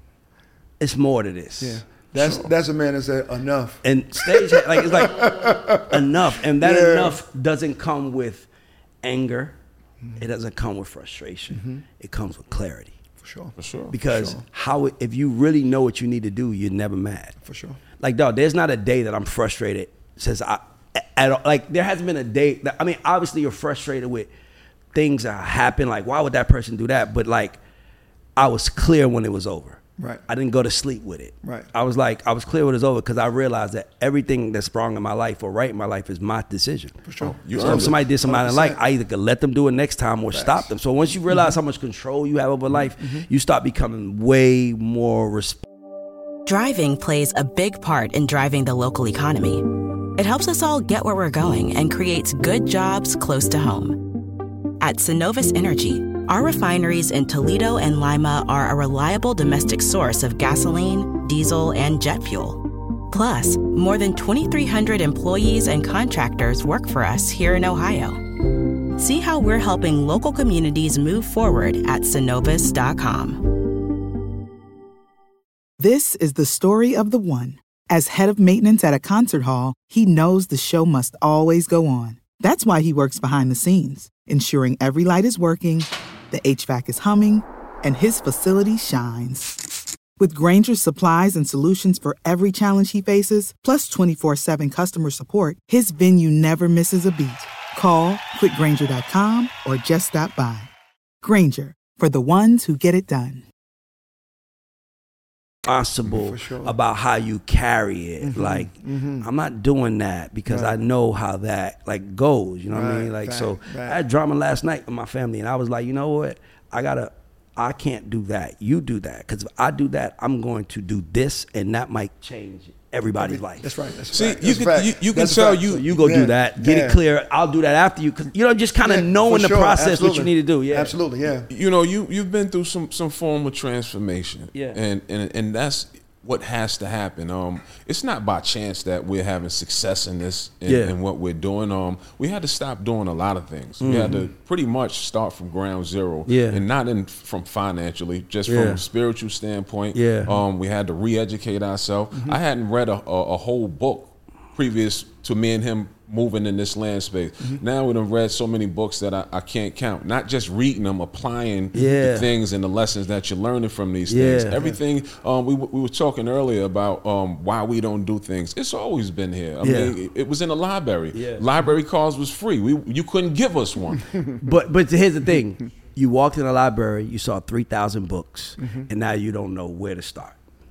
it's more to this. Yeah. That's that's a man that said enough. And stage, like, it's like enough, and that Yeah. enough doesn't come with anger. It doesn't come with frustration. It comes with clarity. For sure. for sure. Because sure. how it- if you really know what you need to do, you're never mad. For sure. Like, dog, there's not a day that I'm frustrated since I at all. Like, there hasn't been a day that, I mean, obviously you're frustrated with things that happen. Like, why would that person do that? But like, I was clear when it was over. Right. I didn't go to sleep with it. Right. I was like, I was clear when it was over, because I realized that everything that's wrong in my life or right in my life is my decision. For sure. You So earned if somebody did something I didn't like, one hundred percent. I either could let them do it next time or Facts. stop them. So once you realize how much control you have over life, you start becoming way more responsible. Driving plays a big part in driving the local economy. It helps us all get where we're going and creates good jobs close to home. At Synovus Energy, our refineries in Toledo and Lima are a reliable domestic source of gasoline, diesel, and jet fuel. Plus, more than twenty-three hundred employees and contractors work for us here in Ohio. See how we're helping local communities move forward at synovus dot com. This is the story of the one. As head of maintenance at a concert hall, he knows the show must always go on. That's why he works behind the scenes, ensuring every light is working, the H V A C is humming, and his facility shines. With Grainger's supplies and solutions for every challenge he faces, plus twenty-four seven customer support, his venue never misses a beat. Call quick grainger dot com or just stop by. Grainger, for the ones who get it done. responsible For sure. about how you carry it. Mm-hmm. Like, Mm-hmm. I'm not doing that because Right. I know how that like goes. You know what I mean? Right. Like, Fact. so Fact. I had drama last night with my family, and I was like, you know what? I gotta. I can't do that. You do that, because if I do that, I'm going to do this, and that might change everybody's life. That's right. That's See, right. you That's can fact. you, you can That's tell fact. you So you go Yeah. do that, get Yeah. it clear. I'll do that after you, cause you know, just kind of Yeah, knowing for the sure. process, what you Absolutely. need to do. Yeah, Absolutely. Yeah. you know you you've been through some some form of transformation. Yeah. and and and that's what has to happen. Um, it's not by chance that we're having success in this and Yeah. in what we're doing. Um, we had to stop doing a lot of things. We had to pretty much start from ground zero. Yeah. and not in from financially, just Yeah. from a spiritual standpoint. Yeah. um, we had to re-educate ourselves. I hadn't read a, a, a whole book previous to me and him moving in this land space. Now we done read so many books that I, I can't count. Not just reading them, applying Yeah. the things and the lessons that you're learning from these Yeah. things. Everything, um, we, we were talking earlier about um, why we don't do things. It's always been here. I Yeah. mean, it, it was in the library. Yeah. Library cards was free. We You couldn't give us one. But but here's the thing: you walked in a library, you saw three thousand books, Mm-hmm. and now you don't know where to start.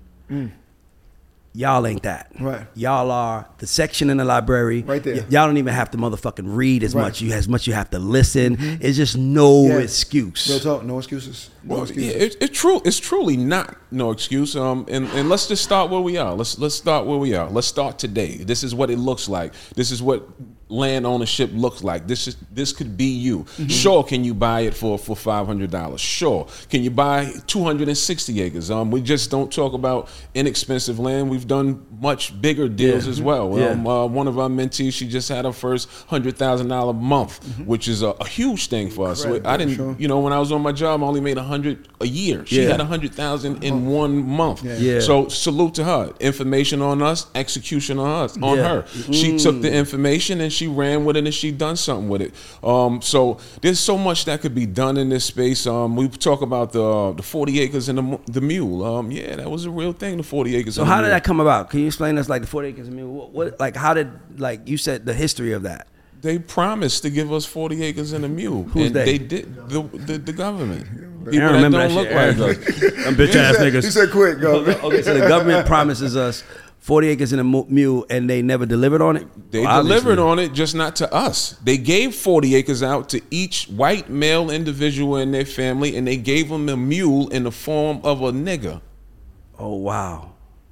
Y'all ain't that. Right. Y'all are the section in the library. Right there. Y- y'all don't even have to motherfucking read as Right. much. You as much you have to listen. It's just no Yeah. excuse. Real talk. No excuses. No Well, excuses. yeah, it, it true. It's truly not no excuse. Um, and, and let's just start where we are. Let's let's start where we are. Let's start today. This is what it looks like. This is what land ownership looks like. This is this could be you. Mm-hmm. Sure, can you buy it for for five hundred dollars? Sure. Can you buy two hundred and sixty acres? Um, we just don't talk about inexpensive land. We've done much bigger deals Yeah. as well. Yeah. Um, uh, one of our mentees, she just had her first hundred thousand dollar month, Mm-hmm. which is a, a huge thing for us. So Incredible, I didn't, sure. you know, when I was on my job, I only made a hundred a year. She Yeah. had a hundred thousand in one month. Yeah. So salute to her. Information on us, execution on us, on Yeah. her. She took the information and she ran with it and she done something with it. Um, so there's so much that could be done in this space. Um, we talk about the the forty acres and the, mu- the mule. Um, yeah, that was a real thing. The forty acres. So and how the did mule. that come about? Can you explain us like the forty acres? I mean, what, what like how did like you said the history of that? They promised to give us forty acres and a mule, Who's and they? they did. The the, the government. People Aaron, that remember don't that look shit, like Aaron. us. Them bitch ass said- niggas. he said, "Quick, go." Okay, so the government promises us forty acres and a mu- mule, and they never delivered on it. They Well, delivered obviously. on it, just not to us. They gave forty acres out to each white male individual in their family, and they gave them a mule in the form of a nigger. Oh wow,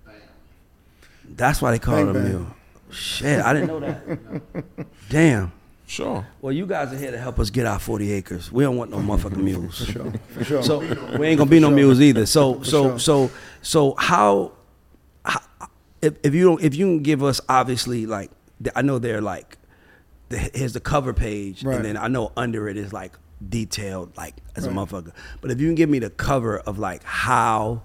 that's why they call Bang, it a bang. mule. Shit, I didn't know that. Damn. Sure. Well, you guys are here to help us get our forty acres. We don't want no motherfucking mules. For sure. For sure. So we ain't gonna be no sure. mules either. So so sure. so so how, how if, if you don't if you can give us obviously like I know they're like the, here's the cover page Right. and then I know under it is like detailed like as Right. a motherfucker. But if you can give me the cover of like how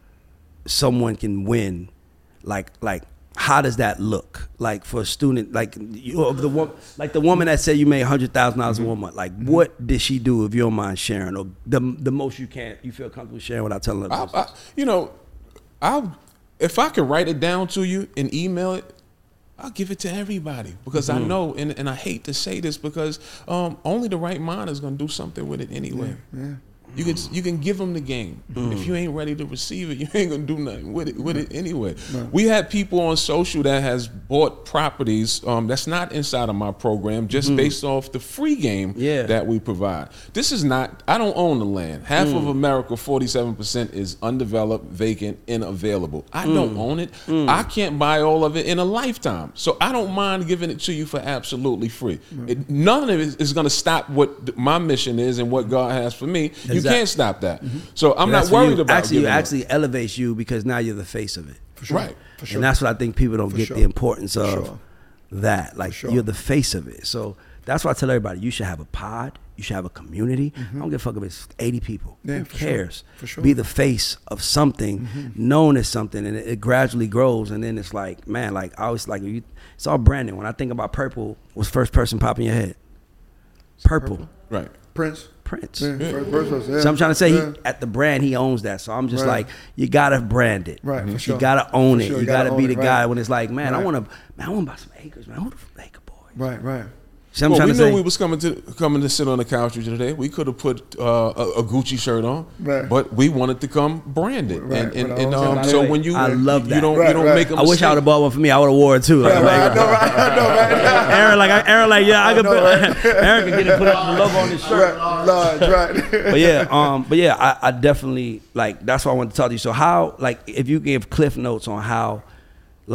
someone can win, like like how does that look like for a student like you of the one like the woman that said you made a hundred thousand dollars in one month, like what did she do if you don't mind sharing, or the the most you can you feel comfortable sharing without telling I, her? I, you know, I'll if I could write it down to you and email it, I'll give it to everybody because I know, and, and I hate to say this because um, only the right mind is going to do something with it anyway. Yeah. You can you can give them the game. If you ain't ready to receive it, you ain't gonna do nothing with it with it anyway. We had people on social that has bought properties um, that's not inside of my program just based off the free game Yeah. that we provide. This is not. I don't own the land. Half of America, forty-seven percent, is undeveloped, vacant, and available. I don't own it. I can't buy all of it in a lifetime. So I don't mind giving it to you for absolutely free. It, none of it is gonna stop what th- my mission is and what God has for me. You Exactly. can't stop that. So I'm But not that's for worried you. about actually it giving up. actually elevates you because now you're the face of it. For sure. Right. For sure. And that's what I think people don't For get sure. the importance For of sure. that. Like sure. you're the face of it. So that's why I tell everybody you should have a pod, you should have a community. I don't give a fuck if it's eighty people. Yeah, Who for sure. cares? For sure. Be the face of something, known as something, and it, it gradually grows. And then it's like, man, like I always like you, it's all branding. When I think about purple, what's first person pop in your head? Purple. Right. Prince. Prince. Yeah. First person, yeah. So I'm trying to say Yeah. he at the brand he owns that. So I'm just Right. like, you gotta brand it. Right, for You sure. gotta own For it. sure, You, you gotta, gotta be own the it, guy right. when it's like, man, I Right. wanna man, I wanna buy some acres, man. Who the acre boy? Right, right. See what I'm Well, trying we to knew say? we was coming to coming to sit on the couch with you today. We could have put uh, a, a Gucci shirt on, Right. but we wanted to come branded. Right, and and, with and all um, that. so By the when way, you I love you that. don't Right, you don't right. make a I wish I mistake. would have bought one for me. I would have wore it too. Like, Right, right, I know, right, I know, right? Aaron, like, I- Aaron, like, yeah, I could know, put. right? Aaron could get it, put up the logo on his shirt. Right, large, right. But yeah, um, but yeah, I, I definitely like. That's why I wanted to talk to you. So how, like, if you give Cliff Notes on how, like,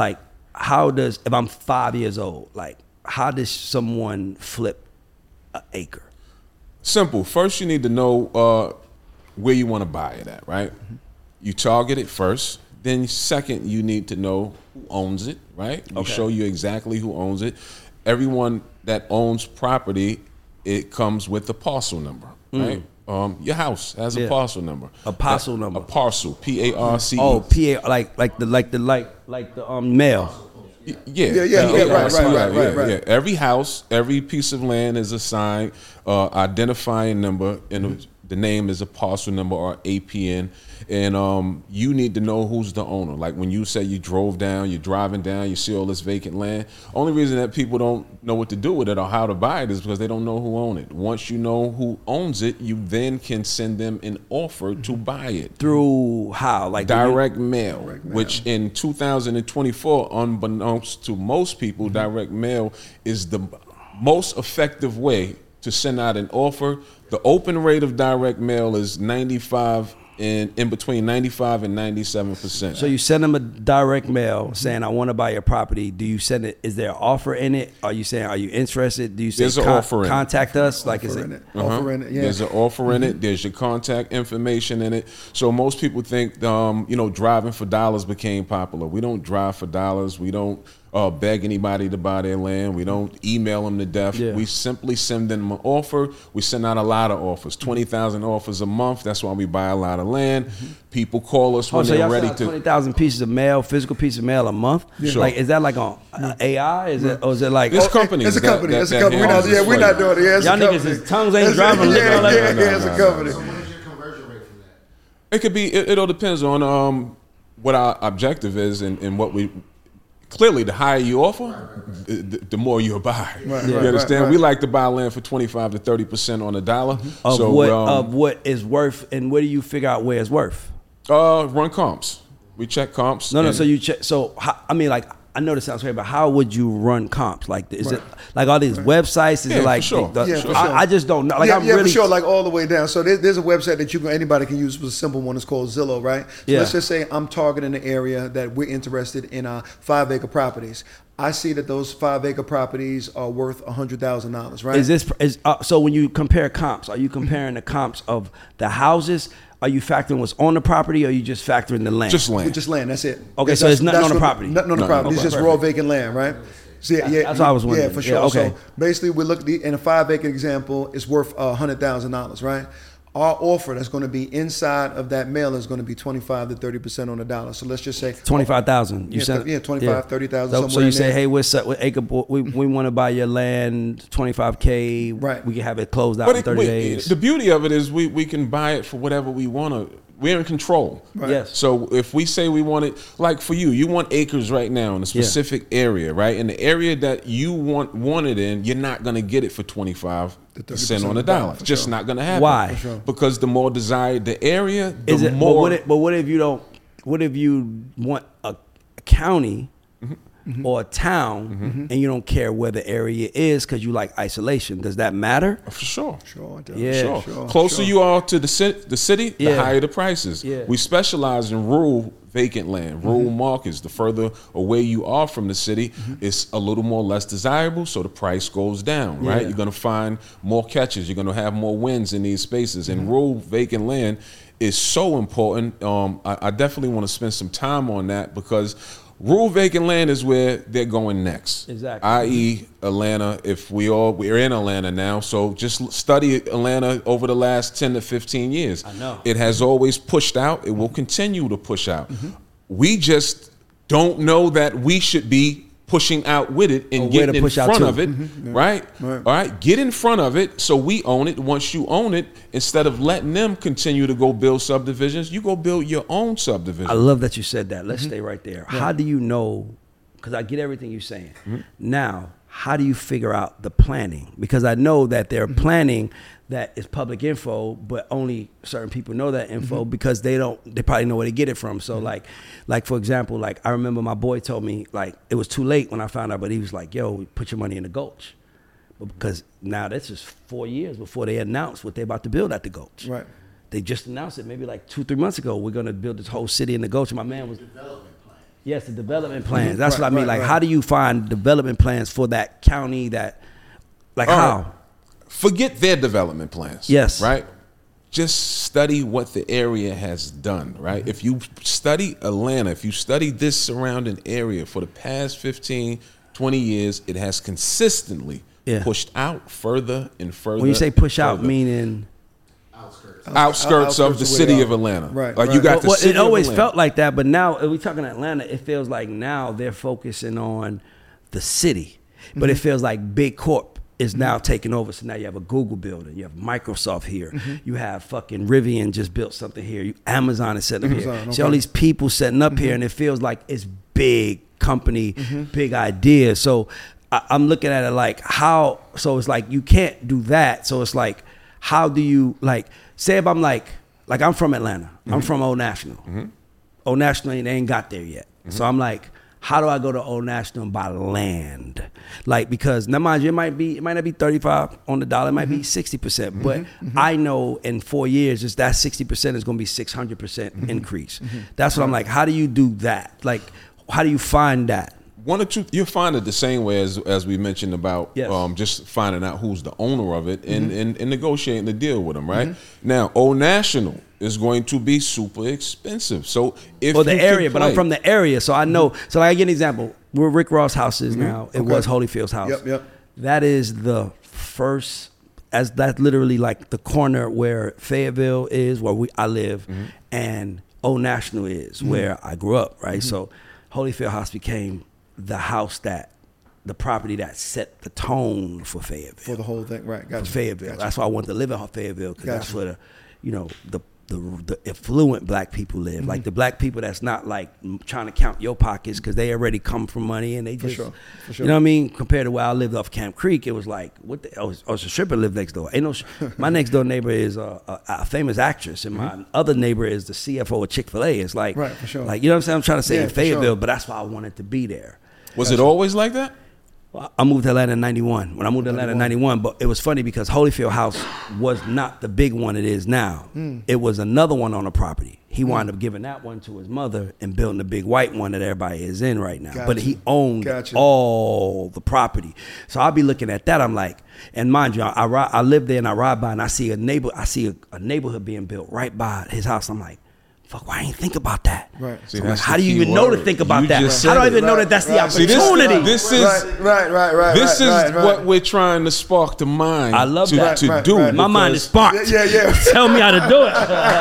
how does if I'm five years old, like how does someone flip an acre? Simple. First, you need to know uh, where you want to buy it at, right? Mm-hmm. You target it first. Then second, you need to know who owns it, right? We Okay. show you exactly who owns it. Everyone that owns property, it comes with a parcel number, right? Um, your house has a Yeah. parcel number. A parcel A- number. A parcel, P A R C E. Oh, P A like like the like the like like the um mail. Yeah, Yeah, yeah, P yeah, A R C E, right, right, right, yeah, right, right. yeah. Every house, every piece of land is assigned uh, identifying number, and the name is a parcel number or A P N. And um, you need to know who's the owner. Like when you say you drove down, you're driving down, you see all this vacant land. Only reason that people don't know what to do with it or how to buy it is because they don't know who owns it. Once you know who owns it, you then can send them an offer to buy it. Through how? Like Direct mail, which in two thousand twenty-four, unbeknownst to most people, direct mail is the most effective way to send out an offer. The open rate of direct mail is ninety-five in in between ninety-five and ninety-seven percent. So you send them a direct mail saying, I want to buy your property. Do you send it? Is there an offer in it? Are you saying, are you interested? Do you say, There's an con- offer in it. contact us? Like, is Offer it? in it. Uh-huh. Offer in it, yeah. There's an offer in it. There's your contact information in it. So most people think, um, you know, driving for dollars became popular. We don't drive for dollars. We don't uh, beg anybody to buy their land. We don't email them to death. Yeah. We simply send them an offer. We send out a lot of offers, twenty thousand offers a month. That's why we buy a lot of land. People call us Oh, when so they're y'all ready send out to. twenty thousand pieces of mail, physical pieces of mail a month? Sure. Like, is that like on uh, A I? Is it, or is it like, It's oh, companies. It's a that- company. that- It's a that company. We're not, handles yeah, this we're for not you. doing it. Yeah, it's Y'all a niggas company. is tongues ain't It's a- driving, looking Yeah, all that- yeah, No, yeah, it's no, a no. company. So what is your conversion rate from that? It could be. It, it all depends on um, what our objective is and, and what we. Clearly, the higher you offer, the, the more you'll buy. Right, you right, understand? right, We right. like to buy land for twenty-five to thirty percent on the dollar. of so, what um, of what is worth, and where do you figure out where it's worth? uh, run comps. We check comps. No, no. and- So you check. So how, I mean, like, I know this sounds crazy, but how would you run comps? Like, is it like all these websites? Is Yeah, it for like? sure. the- Yeah, for I, sure. I just don't know. Like, yeah, I'm yeah, really for sure, like all the way down. So there, there's a website that you can, anybody can use. It's a simple one. It's called Zillow, right? So Yeah. let's just say I'm targeting an area that we're interested in uh, five acre properties. I see that those five acre properties are worth a hundred thousand dollars, right? Is this is uh, so when you compare comps? Are you comparing the comps of the houses? Are you factoring what's on the property, or are you just factoring the land? just land. Just land. That's it. Okay, That's- so there's nothing that's on the what- property? Nothing on the No, property. no, It's just okay. raw vacant land, right? So yeah, yeah, That's what I was Yeah, wondering. for sure. Yeah, okay. So basically, we look in a five acre example. It's worth a hundred thousand dollars, right? Our offer that's going to be inside of that mail is going to be twenty-five to thirty percent on the dollar. So let's just say Twenty-five thousand. You Yeah, said th- yeah, twenty-five, thirty thousand, So, so somewhere you in say, there. hey, we're set with Acre Boy. We we want to buy your land, twenty-five k. Right. We can have it closed out But in it, thirty we- days. the beauty of it is we, we can buy it for whatever we want to. We're in control. Yes. So if we say we want it, like for you, you want acres right now in a specific area, right? In the area that you want want it in, you're not going to get it for twenty-five percent on the dollar. It's just not going to happen. Why? For sure. Because the more desired the area, the Is it? more. But what, if, but what if you don't? What if you want a, a county Mm-hmm. or a town, and you don't care where the area is because you like isolation? Does that matter? For sure. Sure, it does. Yeah. Sure. Sure, Closer sure. you are to the city, the city, Yeah. the higher the prices. Yeah. We specialize in rural vacant land, rural Mm-hmm. markets. The further away you are from the city, it's a little more less desirable, so the price goes down, right? Yeah. You're going to find more catches. You're going to have more wins in these spaces. And rural vacant land is so important. Um, I, I definitely want to spend some time on that because rural vacant land is where they're going next. Exactly. that is. Atlanta, if we all, we're in Atlanta now, so just study Atlanta over the last ten to fifteen years. I know. It has always pushed out. It will continue to push out. Mm-hmm. We just don't know that we should be pushing out with it and Or where getting to in push out front to. of it, right? Right. All right, get in front of it so we own it. Once you own it, instead of letting them continue to go build subdivisions, you go build your own subdivision. I love that you said that. Let's stay right there. How do you know? Because I get everything you're saying. Now, how do you figure out the planning? Because I know that they're planning that is public info, but only certain people know that info because they don't. They probably know where to get it from. So, like, like for example, like I remember my boy told me like it was too late when I found out, but he was like, "Yo, put your money in the Gulch," but because now this is four years before they announced what they're about to build at the Gulch. Right. They just announced it maybe like two, three months ago. We're gonna build this whole city in the Gulch. And my man was. Development plan. Yes, the development plans. That's Right, what I mean. right, Like, right. how do you find development plans for that county? That, like, All how? right. Forget their development plans. Yes. Right? Just study what the area has done, right? If you study Atlanta, if you study this surrounding area for the past fifteen, twenty years, it has consistently Yeah. pushed out further and further. When you say push out, further. meaning Outskirts. outskirts of the Outskirts of city where of they are. Atlanta. Right, Like right. you got Well, the well, city it of always Atlanta. felt like that, but now if we talking Atlanta, it feels like now they're focusing on the city, but Mm-hmm. it feels like big corp is now taking over. So now you have a Google building, you have Microsoft here, Mm-hmm. you have fucking Rivian just built something here, you, Amazon is setting up here. Amazon, See all okay. these people setting up Mm-hmm. here, and it feels like it's big company, big idea. So I, I'm looking at it like how. So it's like you can't do that. So it's like how do you like say if I'm like like I'm from Atlanta, I'm from Old National. Old National ain't, they ain't got there yet. So I'm like, how do I go to Old National and buy land? Like, because now mind you, it might be, it might not be thirty-five on the dollar, it might be sixty percent. But I know in four years, just that sixty percent is gonna be six hundred percent increase. That's what I'm like, how do you do that? Like, how do you find that? One or two, you'll find it the same way as as we mentioned about Yes. um, just finding out who's the owner of it and, Mm-hmm. and, and negotiating the deal with them, right? Now, Old National is going to be super expensive. So if Or the you can area, but I'm play- from the area, so I know. So like, I give an example. Where Rick Ross' house is now, it Okay. was Holyfield's house. Yep, yep. That is the first, as that's literally like the corner where Fayetteville is, where we I live, and Old National is where I grew up, right? So Holyfield House became the house that, the property that set the tone for Fayetteville. For the whole thing, right? For Gotcha. Fayetteville. Gotcha. That's why I wanted to live in Fayetteville, because that's Gotcha. where the, you know, the the the affluent black people live. Mm-hmm. Like the black people that's not like m- trying to count your pockets, because they already come from money and they just, sure, for sure. you know what I mean? Compared to where I lived off Camp Creek, it was like, what the, oh, it's, oh, it's a stripper live next door. Ain't no, sh- my next door neighbor is a, a, a famous actress, and my other neighbor is the C F O of Chick-fil-A. It's like, Mm-hmm. Right, for sure. like, you know what I'm saying? I'm trying to say Yeah, in for Fayetteville, sure. but that's why I wanted to be there. Was it always like that? Well, I moved to Atlanta in ninety-one. When I moved to Atlanta in ninety-one, but it was funny because Holyfield House was not the big one it is now. Hmm. It was another one on the property. He wound up giving that one to his mother and building the big white one that everybody is in right now. But Gotcha. he owned Gotcha. all the property. So I'll be looking at that. I'm like, and mind you, I, I, ride- I live there and I ride by and I see a neighbor, I see a, a neighborhood being built right by his house. I'm like, fuck, why I ain't think about that? Right. See, So I'm like, that's how the do you key even know to word. think about You that? just How do I said it. even know Right, that that's the right. See, this- opportunity? this is- right, right, right, right. This right, is right, right. what we're trying to spark the mind I love to, that. to Right, do. right, right. My mind is because sparked. Yeah, yeah, yeah. Tell me how to do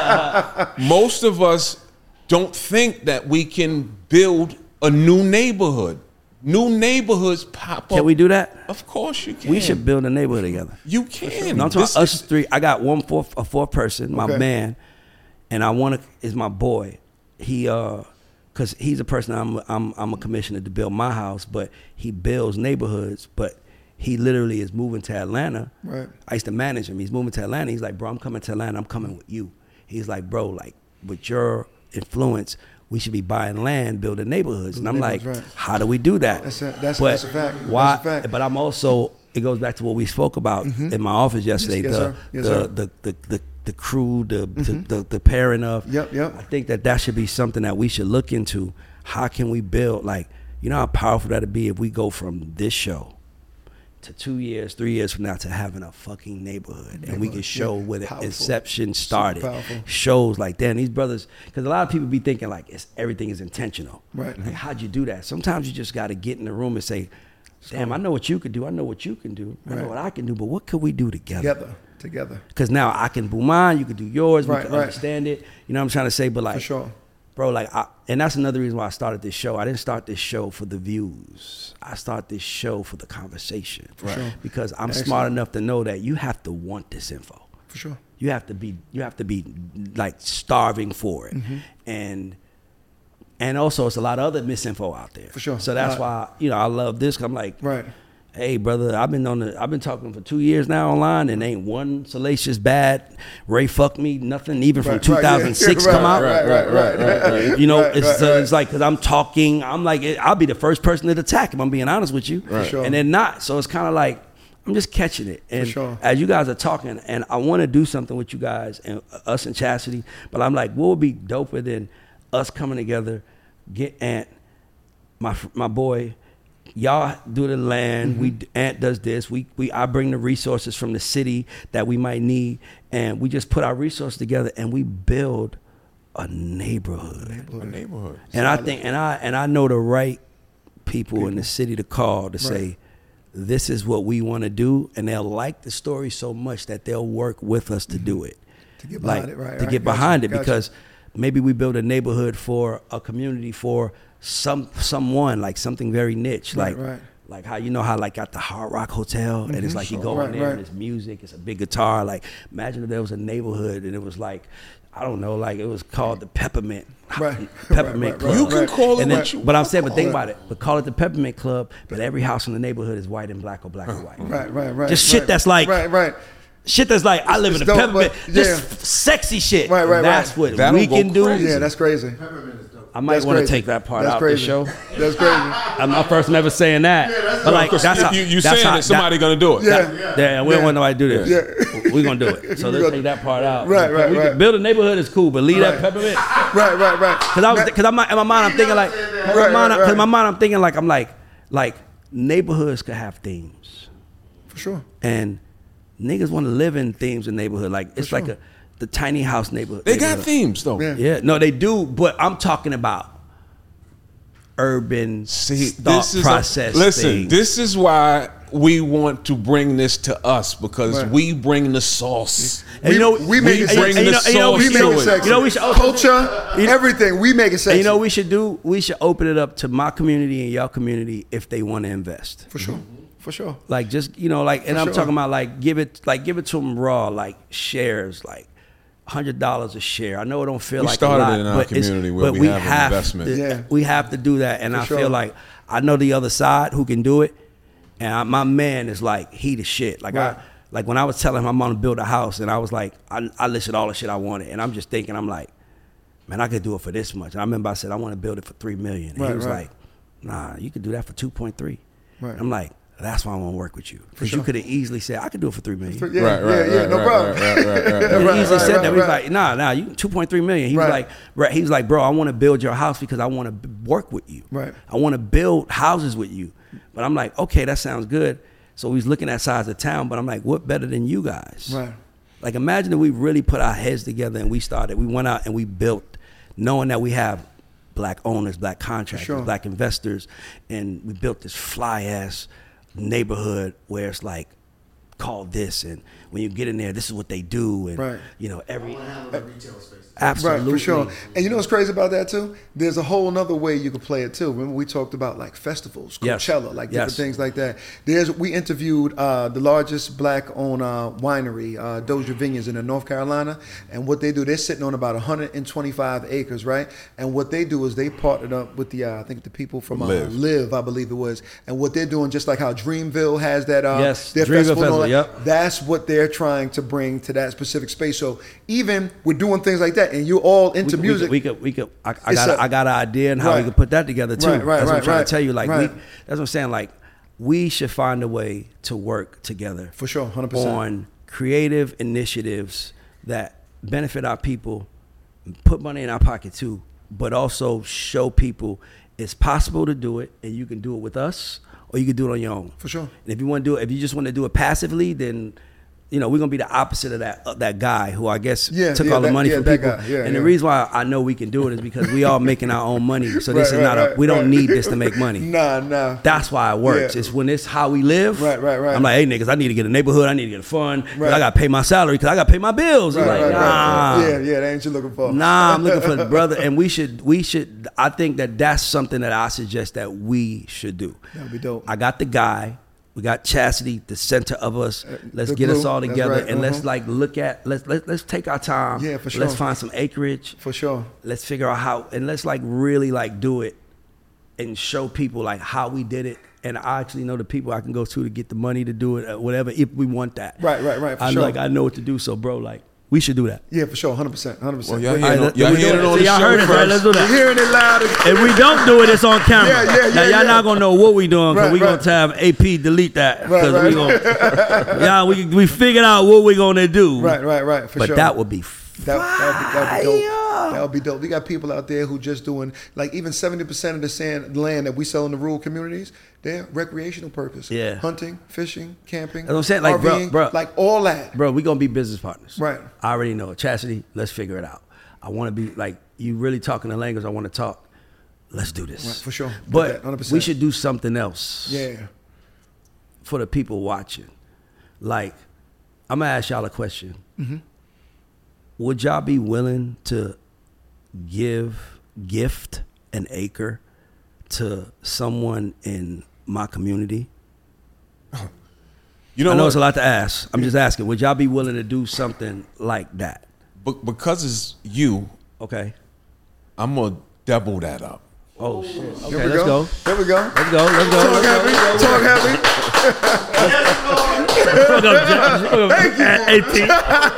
it. Most of us don't think that we can build a new neighborhood. New neighborhoods pop up. Can we do that? Of course you can. We should build a neighborhood together. You can. No, I'm talking This about us is- three. I got one fourth, a fourth person, my Okay. man, and I want to is my boy. He uh, cause he's a person I'm I'm I'm a commissioner to build my house, but he builds neighborhoods. But he literally is moving to Atlanta. Right. I used to manage him. He's moving to Atlanta. He's like, bro, I'm coming to Atlanta. I'm coming with you. He's like, bro, like with your influence, we should be buying land, building neighborhoods. And I'm like, Neighborhoods, right. how do we do that? That's a- that's- But that's a fact. That's Why? a fact. But I'm also. It goes back to what we spoke about in my office yesterday. Yes, the, sir. Yes, the, sir. the, the the the crew, the, the the the pairing of. Yep, yep. I think that that should be something that we should look into. How can we build, like, you know how powerful that'd be if we go from this show to two years, three years from now to having a fucking neighborhood, and we can show yeah. where the Powerful. inception started. powerful. Shows like, damn, these brothers, because a lot of people be thinking like it's everything is intentional. Right. Like, how'd you do that? Sometimes you just got to get in the room and say, damn, I know what you could do. I know what you can do. I know Right. what I can do. But what could we do together? Together, together. Because now I can do mine, you can do yours, we Right, can right. understand it. You know what I'm trying to say? But like, For sure. bro, like, I, and that's another reason why I started this show. I didn't start this show for the views. I started this show for the conversation. For sure. Because I'm Excellent. smart enough to know that you have to want this info. For sure. You have to be, you have to be like starving for it. Mm-hmm. And and also it's a lot of other misinfo out there. For sure. So that's Right. why, you know, I love this. I'm like, Right. hey brother, I've been on the I've been talking for two years now online, and ain't one salacious bad Ray fuck me nothing even from Right, right, yeah. two thousand six Right, come out. right, right, right, right, right. You know, Right, it's right, uh, right. it's like because I'm talking, I'm like I'll be the first person to attack if I'm being honest with you, For sure. and they're not. So it's kind of like I'm just catching it, and sure. as you guys are talking, and I want to do something with you guys and uh, us and Chastity, but I'm like, what would be doper than us coming together, get and my my boy, y'all do the land. Mm-hmm. We Ant does this. We we I bring the resources from the city that we might need, and we just put our resources together and we build a neighborhood. A neighborhood. And I think and I and I know the right people, people. in the city to call to right. say, this is what we want to do, and they'll like the story so much that they'll work with us to mm-hmm. do it. To get behind like, it, right? To right, get gotcha, behind it gotcha. because maybe we build a neighborhood for a community for some someone like something very niche, right, like right. like how you know how like at the Hard Rock Hotel mm-hmm. and it's like you go right, in there right. and it's music, it's a big guitar. Like imagine if there was a neighborhood and it was like I don't know, like it was called the Peppermint right. Peppermint right, Club. You can call it and then, what you But I'm saying, but think it. about it. But call it the Peppermint Club. But every house in the neighborhood is white and black or black and white. Right, right, right. Just right, shit that's like right, right. Shit that's like I live It's in a dope, peppermint. but, Just yeah. sexy shit. Right, right, That's right. what That'll we go can do. crazy. Yeah, that's crazy. Peppermint is dope. I might That's want to crazy. take that part That's out crazy. the show. That's crazy. I'm my first never saying that. But like Because that's how you, you that's saying how, that somebody gonna do it. Yeah. That, yeah, we don't Yeah. want nobody to do this. Yeah. We're gonna do it. So let's take that part out. Right, right, we can right. build a neighborhood is cool, but leave Right. that peppermint. Right, right, right. Cause I was, cause I'm in my mind, I'm thinking like, cause Right, in my mind, right, cause right. my mind, I'm thinking like, I'm like, like neighborhoods could have themes, For sure. and niggas want to live in themes in neighborhood. Like it's like sure. a the tiny house neighborhood. They got neighborhood. themes though. Yeah. Yeah, no, they do, but I'm talking about urban See, thought this is process. A, listen, things. this is why we want to bring this to us because Right. we bring the sauce. And you know, we make it and you- bring and you the know- and you know, sauce we We to make it. it sexy. You know, we should culture, everything. We make it sexy. And you know what we should do? We should open it up to my community and y'all community if they want to invest. for sure, for sure. Like just you know, like, and For I'm sure. talking about like give it, like give it to them raw, like shares, like hundred dollars a share. I know it don't feel We like started a lot, it in our but it's- community where but we have an have investment. To, Yeah. We have to do that, and For I sure. feel like I know the other side who can do it, and I, my man is like he the shit. Like Right. I. Like when I was telling him I'm gonna build a house, and I was like, I, I listed all the shit I wanted, and I'm just thinking, I'm like, man, I could do it for this much. And I remember I said I want to build it for three million. And Right, he was right. like, nah, you could do that for two point three. Right. I'm like, that's why I want to work with you, because sure. you could have easily said I could do it for three million. Yeah, Right, right, yeah, yeah, right, no right, problem. right, right, right, right, He right. Right, easily right, said right, that. He was right. like, nah, nah, you two point three million. He was Right. like, right, he was like, bro, I want to build your house because I want to work with you. Right. I want to build houses with you. But I'm like, okay, that sounds good. So he's looking at sides of town, but I'm like, what better than you guys? Right. Like imagine if we really put our heads together and we started, we went out and we built, knowing that we have black owners, black contractors, Sure. black investors, and we built this fly ass neighborhood where it's like called this, and when you get in there, this is what they do, and Right. you know every I want to handle the retail space. absolutely Right, for sure. And you know what's crazy about that too? There's a whole nother way you could play it too. Remember we talked about like festivals, Yes. Coachella, like different Yes. things like that. There's we interviewed uh, the largest black-owned uh, winery, uh, Dozier Vineyards in North Carolina, and what they do, they're sitting on about one hundred twenty-five acres, right? And what they do is they partnered up with the uh, I think the people from uh, Live. Live, I believe it was, and what they're doing, just like how Dreamville has that uh, Yes, their Dreamville festival, and all Festival, that, yep. that's what they're trying to bring to that specific space. So even we're doing things like that, and you're all into we, music. We could, we could, we could I, I It's got, a- a, I got an idea on how Right. we could put that together too. Right, right, that's what I'm right, trying right. to tell you. Like, Right. we, that's what I'm saying. Like, we should find a way to work together For sure, one hundred percent. on creative initiatives that benefit our people, put money in our pocket too, but also show people it's possible to do it, and you can do it with us, or you can do it on your own. For sure. And if you want to do it, if you just want to do it passively, then you know we're gonna be the opposite of that of that guy who I guess Yeah, took yeah, all the that- money yeah, from that people. guy. Yeah, and the yeah. reason why I know we can do it is because we all making our own money. So this Right, is right, not a right, we don't right. need this to make money. Nah, nah. That's why it works. Yeah. It's when it's how we live. Right, right, right. I'm like, hey niggas, I need to get a neighborhood. I need to get a fund. 'cause Right. I got to pay my salary because I got to pay my bills. It's Right, like, right, right, nah. right. Yeah, yeah, that ain't you looking for. Nah, I'm looking for the brother, and we should, we should. I think that that's something that I suggest that we should do. That'd be dope. I got the guy, we got Chastity, the center of us. Let's the get us glue, all that's together right, and let's uh-huh. like look at let's let, let's take our time. Yeah, for Let's sure. find some acreage. For sure. Let's figure out how, and let's like really like do it and show people like how we did it. And I actually know the people I can go to to get the money to do it, or whatever, if we want that. Right, right, right, for I sure. like I know what to do. So, bro, like we should do that. Yeah, for sure, one hundred percent, one hundred percent. Well, y'all We're hear All it on- y'all we hear do it on See, the y'all show heard it, right? first. Let's do that. hearing it loud. If we don't do it, it's on camera. Yeah, yeah, yeah, Now y'all yeah. not gonna know what we doing because Right, we right. gonna have A P delete that Right, because we right. gonna y'all we we figured out what we gonna do. Right, right, right. For but sure. that would be That that would be, that'd be dope. That would be dope. We got people out there who just doing like even seventy percent of the sand land that we sell in the rural communities. They're recreational purpose. Yeah. Hunting, fishing, camping. That's what I'm saying. Like, RVing, bro, bro, like all that. Bro, we gonna be business partners. Right. I already know it. Chastity, let's figure it out. I want to be like you. Really talking the language I want to talk. Let's do this. Right, for sure. But one hundred percent. we should do something else. Yeah. For the people watching, like, I'm gonna ask y'all a question. Mm-hmm. Would y'all be willing to give gift an acre to someone in my community? You know, I know what? it's a lot to ask. I'm just asking. Would y'all be willing to do something like that? But because it's you, Okay. I'm gonna double that up. Oh shit. Okay, Here we let's go. go. Here we go. Let's go. Let's go. Talk Let's happy. go. Talk happy. Fuck up, Jack. Fuck up, at eighteen.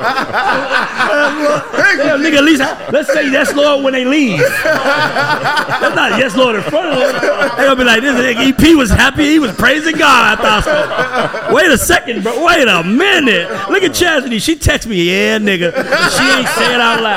Damn, nigga, at least let's say yes, Lord, when they leave. That's not yes, Lord, in front of them. They gonna be like, this nigga E P was happy. He was praising God. I thought so. Wait a second, bro. Wait a minute. Look at Chastity. She text me, yeah, nigga. But she ain't say it out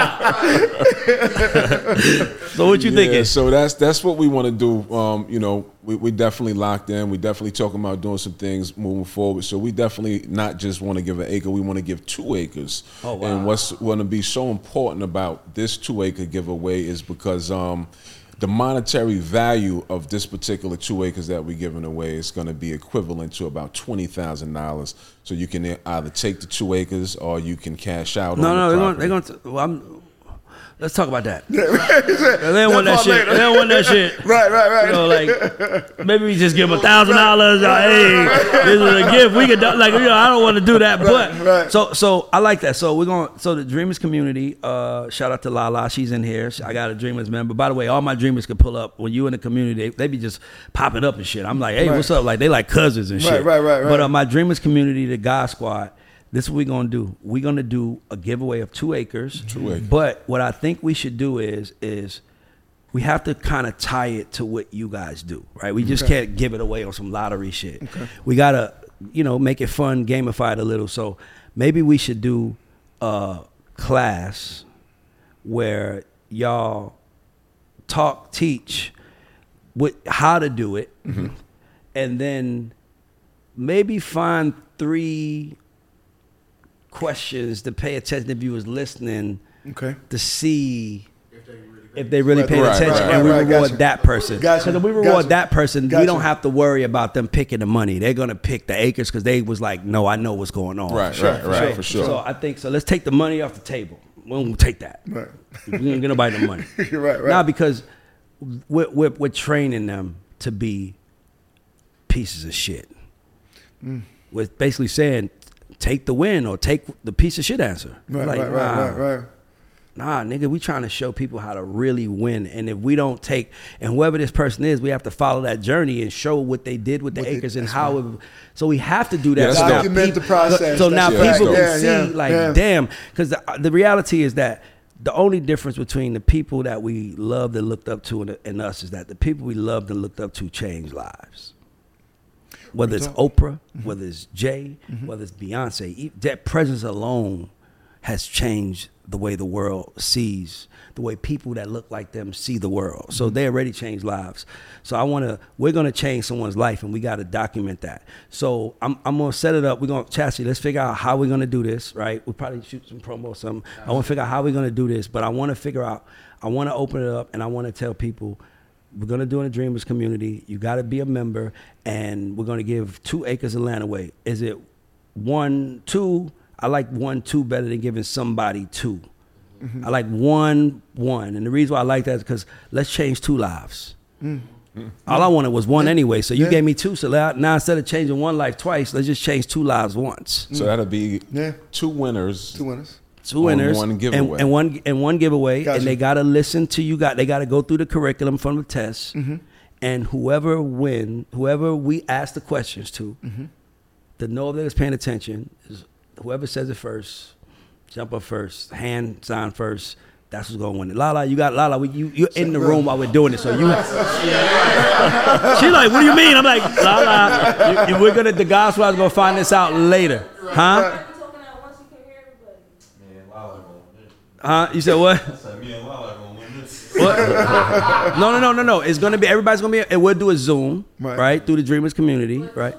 loud. So what you Yeah, thinking? so that's that's what we want to do. Um, you know, we we definitely locked in. We definitely talking about doing some things moving forward. So we definitely not just want to give an acre. We want to give two acres. Oh, wow. And what's going to be so important about this two acre giveaway is because um, the monetary value of this particular two acres that we're giving away is going to be equivalent to about twenty thousand dollars. So you can either take the two acres or you can cash out. No, on no, the they're going. property. They're going. Well, I'm. Let's talk about that. They don't want that shit. They don't want that shit. Right, right, right. You know, like maybe we just give them a thousand dollars. Hey, this is a gift. We could do- like you know. I don't want to do that, but right. so so I like that. So we're going. So the Dreamers community. Uh, shout out to Lala. She's in here. I got a Dreamers member. By the way, all my Dreamers can pull up when you in the community. They, they be just popping up and shit. I'm like, hey, Right. what's up? Like they like cousins and shit. Right, right, right, right. But uh, my Dreamers community, the God Squad. This is what we're gonna do. We're gonna do a giveaway of two acres. Two acres. But what I think we should do is is we have to kind of tie it to what you guys do, right? We just Okay. can't give it away on some lottery shit. Okay. We gotta, you know, make it fun, gamify it a little. So maybe we should do a class where y'all talk, teach what how to do it, Mm-hmm. and then maybe find three questions to pay attention if you was listening Okay. to see if they really pay Right, attention, right, and we right, reward gotcha. that person. Gotcha, Because if we reward gotcha, that person, we gotcha. don't have to worry about them picking the money. They're gonna pick the acres because they was like, no, I know what's going on. Right, sure, right, for right, sure, for sure. So I think so. Let's take the money off the table. We won't take that. Right. We don't get nobody the money. You're right, right. Now because we're, we're we're training them to be pieces of shit. Mm. We're basically saying, take the win or take the piece of shit answer. Right, Like, right, right, nah. right, right. Nah, nigga, we trying to show people how to really win. And if we don't take, and whoever this person is, we have to follow that journey and show what they did with the What they- acres and that's how it, so we have to do that. Yeah, that's so now document peop- the process. So, so now That's people right. can Yeah, see, yeah, like, yeah. damn, because the, the reality is that the only difference between the people that we loved and looked up to and, and us is that the people we loved and looked up to changed lives. Whether it's Oprah, whether it's Jay, whether it's Beyonce, e- that presence alone has changed the way the world sees, the way people that look like them see the world. So they already changed lives. So I want to, we're going to change someone's life, and we got to document that. So I'm, I'm going to set it up. We're going to, Chastity, let's figure out how we're going to do this, right? We'll probably shoot some promo or something. I want to figure out how we're going to do this, but I want to figure out, I want to open it up, and I want to tell people, we're going to do it in the Dreamers community. You got to be a member, and we're going to give two acres of land away. Is it one, two? I like one, two better than giving somebody two. Mm-hmm. I like one, one. And the reason why I like that is because let's change two lives. Mm-hmm. All I wanted was one anyway, so you Yeah. gave me two. So now now instead of changing one life twice, let's just change two lives once. So that'll be Yeah. two winners. Two winners. Two On winners one and, giveaway. and one and one giveaway, Gotcha. and they gotta listen to you. Got they gotta go through the curriculum from the test, Mm-hmm. and whoever win, whoever we ask the questions to, Mm-hmm. to know if they're paying attention, is whoever says it first, jump up first, hand sign first. That's who's gonna win it. Lala, you got Lala. We, you you're in the room while we're doing it, so you. She's like, what do you mean? I'm like, Lala, you, you, we're gonna the God Squad's gonna find this out later, huh? Huh? You said what? I said me and Lala gonna win this. What? no, no, no, no, no. It's gonna be everybody's gonna be. And we'll do a Zoom, right? Right. Through the Dreamers community, right?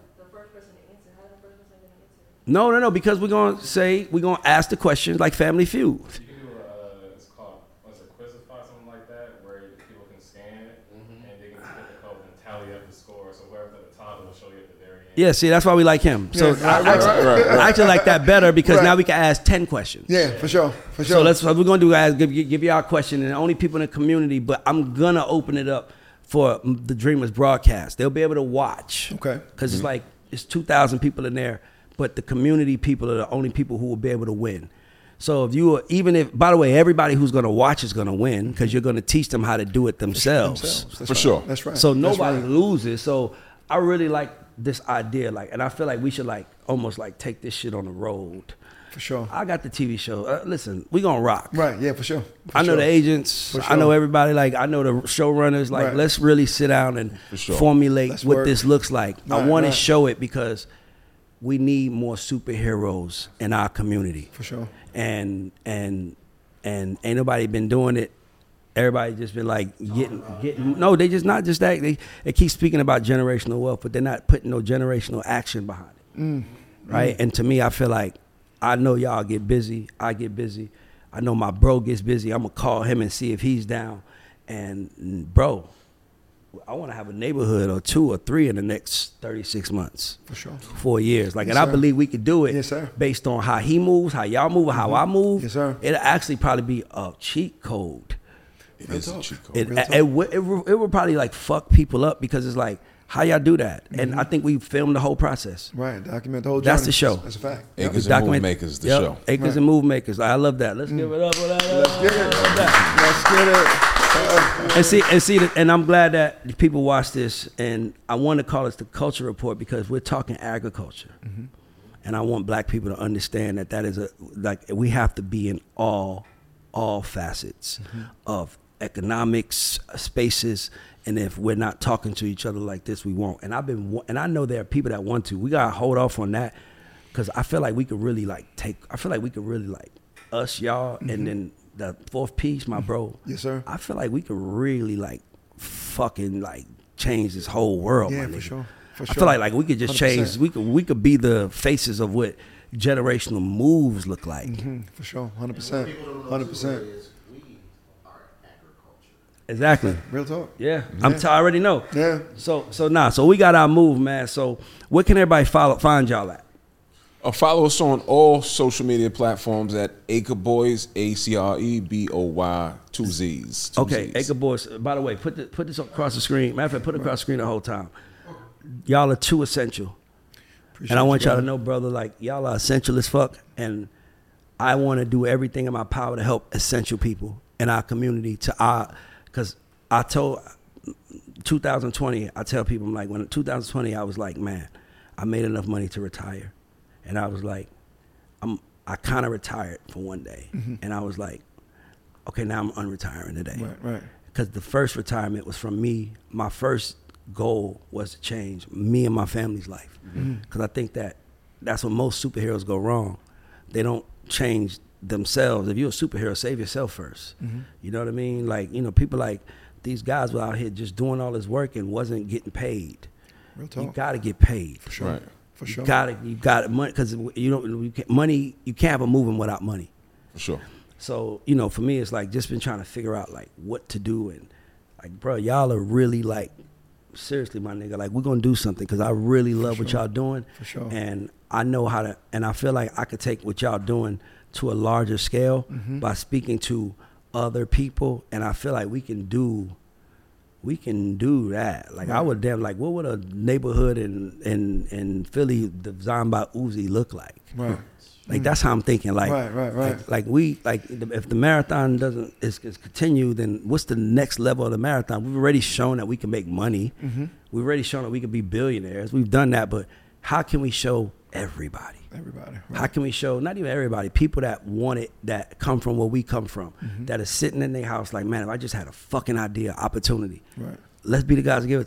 No, no, no. Because we're gonna say we're gonna ask the questions like Family Feud. You can do a, it's called, what's it, Quizify, something like that, where people can scan it and they can just put the code and tally up the score. So whoever's at the top will show you at the very end. Yeah, see, that's why we like him. So Yeah, I, right, I, right, actually, right, right. I actually like that better because Right. now we can ask ten questions. Yeah, for sure, for sure. So that's what we're gonna do, guys. Give, give y'all a question, and only people in the community. But I'm gonna open it up for the Dreamers broadcast. They'll be able to watch. Okay. Because it's like it's two thousand people in there, but the community people are the only people who will be able to win. So if you are, even if, by the way, everybody who's gonna watch is gonna win because you're gonna teach them how to do it themselves. Themselves. That's For right. sure. That's right. So That's nobody right. loses. So I really like this idea, like, and I feel like we should like almost like take this shit on the road. For sure. I got the T V show. Uh, listen, we gonna rock. Right. Yeah. For sure. For I know sure. the agents. For I know sure. everybody. Like I know the showrunners. Like Right. let's really sit down and sure. formulate Let's what work. this looks like. I Right, want right. to show it because we need more superheroes in our community. For sure. And and and ain't nobody been doing it. Everybody just been like getting getting. No, they just not just that. They they keep speaking about generational wealth, but they're not putting no generational action behind it. Mm. Right? And to me, I feel like I know y'all get busy. I get busy. I know my bro gets busy. I'm gonna call him and see if he's down. And mm, bro, I want to have a neighborhood or two or three in the next thirty-six months, For sure. four years. Like, Yes, and I sir. believe we could do it. Yes, sir. Based on how he moves, how y'all move, how I move. Yes, sir. It'll actually probably be a cheat code. It is a cheat code. It, Real it, talk. it, would- it, would- it would probably like fuck people up because it's like, how y'all do that? And I think we filmed the whole process. Right. Document the whole. That's journey. the show. That's a fact. Acres We and Move document- Makers, the Yep, show. Acres Right. and Move Makers. I love that. Let's give it up for that. Let's get it. Let's get it. Uh, And see, and see, that, and I'm glad that people watch this. And I want to call it the Culture Report because we're talking agriculture, and I want Black people to understand that that is a like we have to be in all, all facets of economics, uh, spaces, and if we're not talking to each other like this, we won't. And I've been, wa- and I know there are people that want to. We gotta hold off on that because I feel like we could really like take. I feel like we could really like us, y'all, and then the fourth piece, my bro. Yes, sir. I feel like we could really like fucking like change this whole world. Yeah, my for nigga. sure. For I sure. feel like like we could just one hundred change. percent. We could we could be the faces of what generational moves look like. Mhm, for sure. one hundred percent. People don't know one hundred too, percent. is we are agriculture. Exactly. Real talk. Yeah, I'm. T- I already know. Yeah. So so nah. So we got our move, man. So where can everybody follow find y'all at? Uh, follow us on all social media platforms at Acre Boys, A C R E B O Y, two Z's. Two Okay, Z's. Acre Boys. By the way, put the, put this across the screen. Matter of fact, put it across the screen the whole time. Y'all are too essential. Appreciate And I want you, y'all to brother. know, brother, like y'all are essential as fuck, and I want to do everything in my power to help essential people in our community. To our, because I told two thousand twenty, I tell people, I'm like, when two thousand twenty, I was like, man, I made enough money to retire, and I was like, I'm, I kind of retired for one day, and I was like, okay, now I'm unretiring today, Right, right. because the first retirement was from me. My first goal was to change me and my family's life. Because I think that that's when most superheroes go wrong. They don't change themselves. If you're a superhero, save yourself first. You know what I mean? Like, you know, people like these guys were out here just doing all this work and wasn't getting paid. Real You talk. got to get paid. For sure. Right. For You sure. got to, you got money, because you don't, you can't, money, you can't have a movement without money. For sure. So, you know, for me, it's like just been trying to figure out like what to do. And like, bro, y'all are really like, seriously, my nigga, like we're going to do something because I really love what sure. y'all doing. For sure. And I know how to, and I feel like I could take what y'all doing to a larger scale Mm-hmm. by speaking to other people. And I feel like we can do, we can do that. Like I would damn, like what would a neighborhood in, in, in Philly designed by Uzi look like? Right. Like that's how I'm thinking. Like, Right, right, right. Like, like we, like the- if the marathon doesn't is, is continue, then what's the next level of the marathon? We've already shown that we can make money. Mm-hmm. We've already shown that we can be billionaires. We've done that, but how can we show everybody? Everybody. How Right. can we show not even everybody, people that want it, that come from where we come from, Mm-hmm. that are sitting in their house like, man, if I just had a fucking idea, opportunity, Right. let's be the guys to give it to them.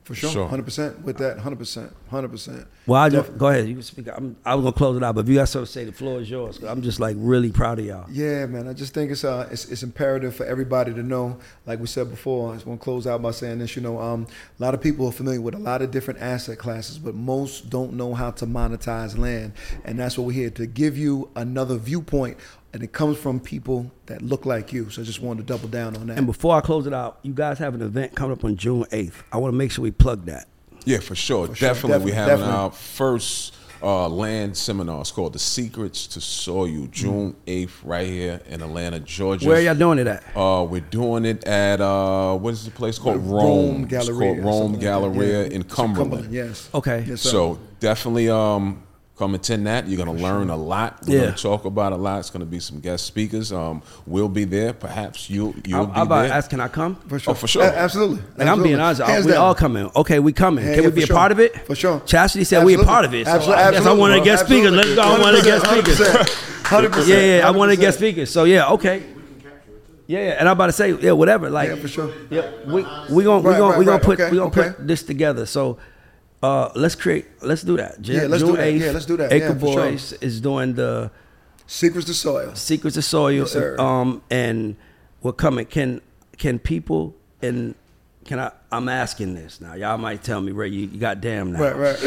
For sure, Sure. hundred percent with that, hundred percent, hundred percent. Well, I just, go ahead. You can speak. I'm, I was gonna close it out, but if you got something to say, the floor is yours. 'Cause I'm just like really proud of y'all. Yeah, man. I just think it's uh it's, it's imperative for everybody to know. Like we said before, I just want to close out by saying this. You know, um, a lot of people are familiar with a lot of different asset classes, but most don't know how to monetize land, and that's what we're here to give you another viewpoint. And it comes from people that look like you. So I just wanted to double down on that. And before I close it out, you guys have an event coming up on June eighth. I want to make sure we plug that. Yeah, for sure. For sure. Definitely. We Definitely. having Definitely. our first uh, land seminar. It's called The Secrets to Soil, June eighth, right here in Atlanta, Georgia. Where y'all doing it at? Uh, we're doing it at, uh, what is the place called? Rome Rome. It's Galleria called or Rome something like that. Galleria Yeah. in Cumberland. Yes. Okay. Yes, sir. So definitely um, come attend that. You're going to learn a lot. We're Yeah. going to talk about a lot. It's going to be some guest speakers. Um, we'll be there. Perhaps you'll, you'll I'm be I'm about there. to ask, can I come? For sure. Oh, for sure. A- absolutely. Like I'm being honest, Hands we down. all coming. Okay, we coming. Yeah, Can yeah, we be for a sure. part of it? For sure. Chastity said we a Absolutely. part of it. So Absolutely. I guess I Absolutely, wanted to bro. guest speakers. Let's go. I want to guest speakers. one hundred percent. Yeah, yeah. I want to guest speakers. So yeah, okay. Yeah, yeah. And I'm about to say, yeah, whatever. Like, Yeah, for sure. yeah, we we gonna we Right, gonna right, we gonna right. put Okay, we gonna okay. put this together. So. Uh, let's create. Let's do that. Jan- Yeah, let's June do that. eighth, Yeah, let's do that. Acre Yeah, for sure. Boys is doing the Secrets to Soil. Secrets of Soil. Yes, sir. Um, and we're coming. Can can people and can I? I'm asking this now. Y'all might tell me, Ray, you, you got damn now. Right, right.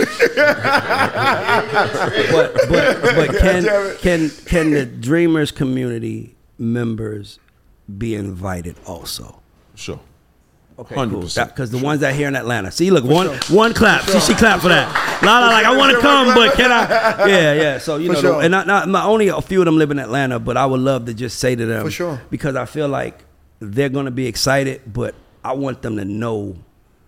But but but can Damn it. can can the Dreamers community members be invited also? Sure. Okay, one hundred cool. percent. Because the ones that here in Atlanta, see, look, one sure. one clap. See, she clapped for that. La la, like I want to come, but can I? Yeah, yeah. So you For know, sure. and not, not, not only a few of them live in Atlanta, but I would love to just say to them, For sure. because I feel like they're gonna be excited, but I want them to know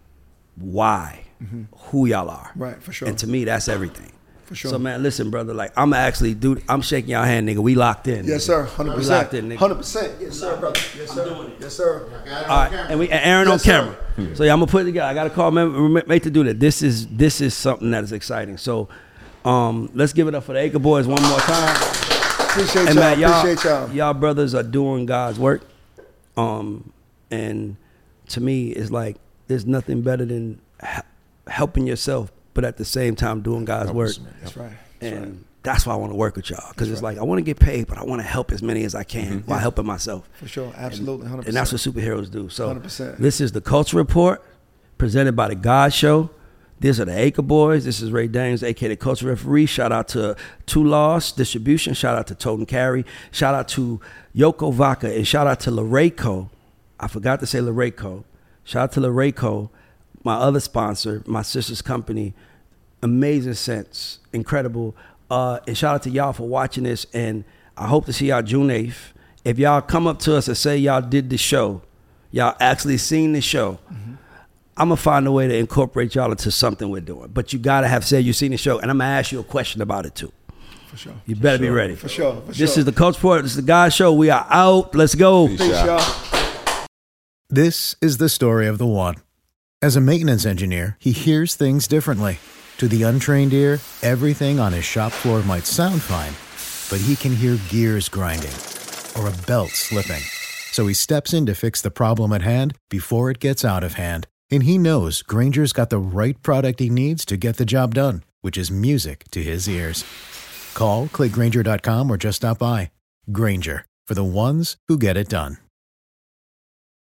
why, who y'all are. Right, for sure. And to me, that's everything. For sure. So man, listen, brother, like I'm actually, dude, I'm shaking y'all hand, nigga. We locked in. Yes, nigga. sir. Hundred We percent. locked in, nigga. Hundred percent. Yes, sir, brother. Yes, sir. Yes, sir. All right, and we and Aaron Yes, on sir. camera. So yeah, I'm gonna put it together. I gotta call member mate to do that. This is this is something that is exciting. So, um, let's give it up for the Acre Boys one more time. Appreciate And y'all. man, y'all, Appreciate y'all. y'all brothers are doing God's work. Um, and to me, it's like there's nothing better than h- helping yourself, but at the same time doing God's work. That's right. And that's why I want to work with y'all, because it's like I want to get paid, but I want to help as many as I can while helping myself. For sure. Absolutely. Hundred And that's percent. what superheroes do. So one hundred percent. this is the Culture Report presented by the God Show. These are the Acre Boys. This is Ray Daniels, aka the Culture Referee. Shout out to Two Loss Distribution. Shout out to Toten Carry. Shout out to Yoko Vaca, and shout out to Lareco. I forgot to say Lareco. Shout out to Lareco, my other sponsor, my sister's company. Amazing sense, incredible. Uh, and shout out to y'all for watching this. And I hope to see y'all June eighth. If y'all come up to us and say y'all did the show, y'all actually seen the show, mm-hmm. I'm gonna find a way to incorporate y'all into something we're doing. But you gotta have said you seen the show, and I'm gonna ask you a question about it too. For sure. You better For be sure. ready. For sure. For This sure. is the Culture Report. This is the God Show. We are out. Let's go. Peace Peace, out. y'all. This is the story of the one. As a maintenance engineer, he hears things differently. To the untrained ear, everything on his shop floor might sound fine, but he can hear gears grinding or a belt slipping. So he steps in to fix the problem at hand before it gets out of hand. And he knows Grainger's got the right product he needs to get the job done, which is music to his ears. Call, click Grainger dot com, or just stop by. Grainger, for the ones who get it done.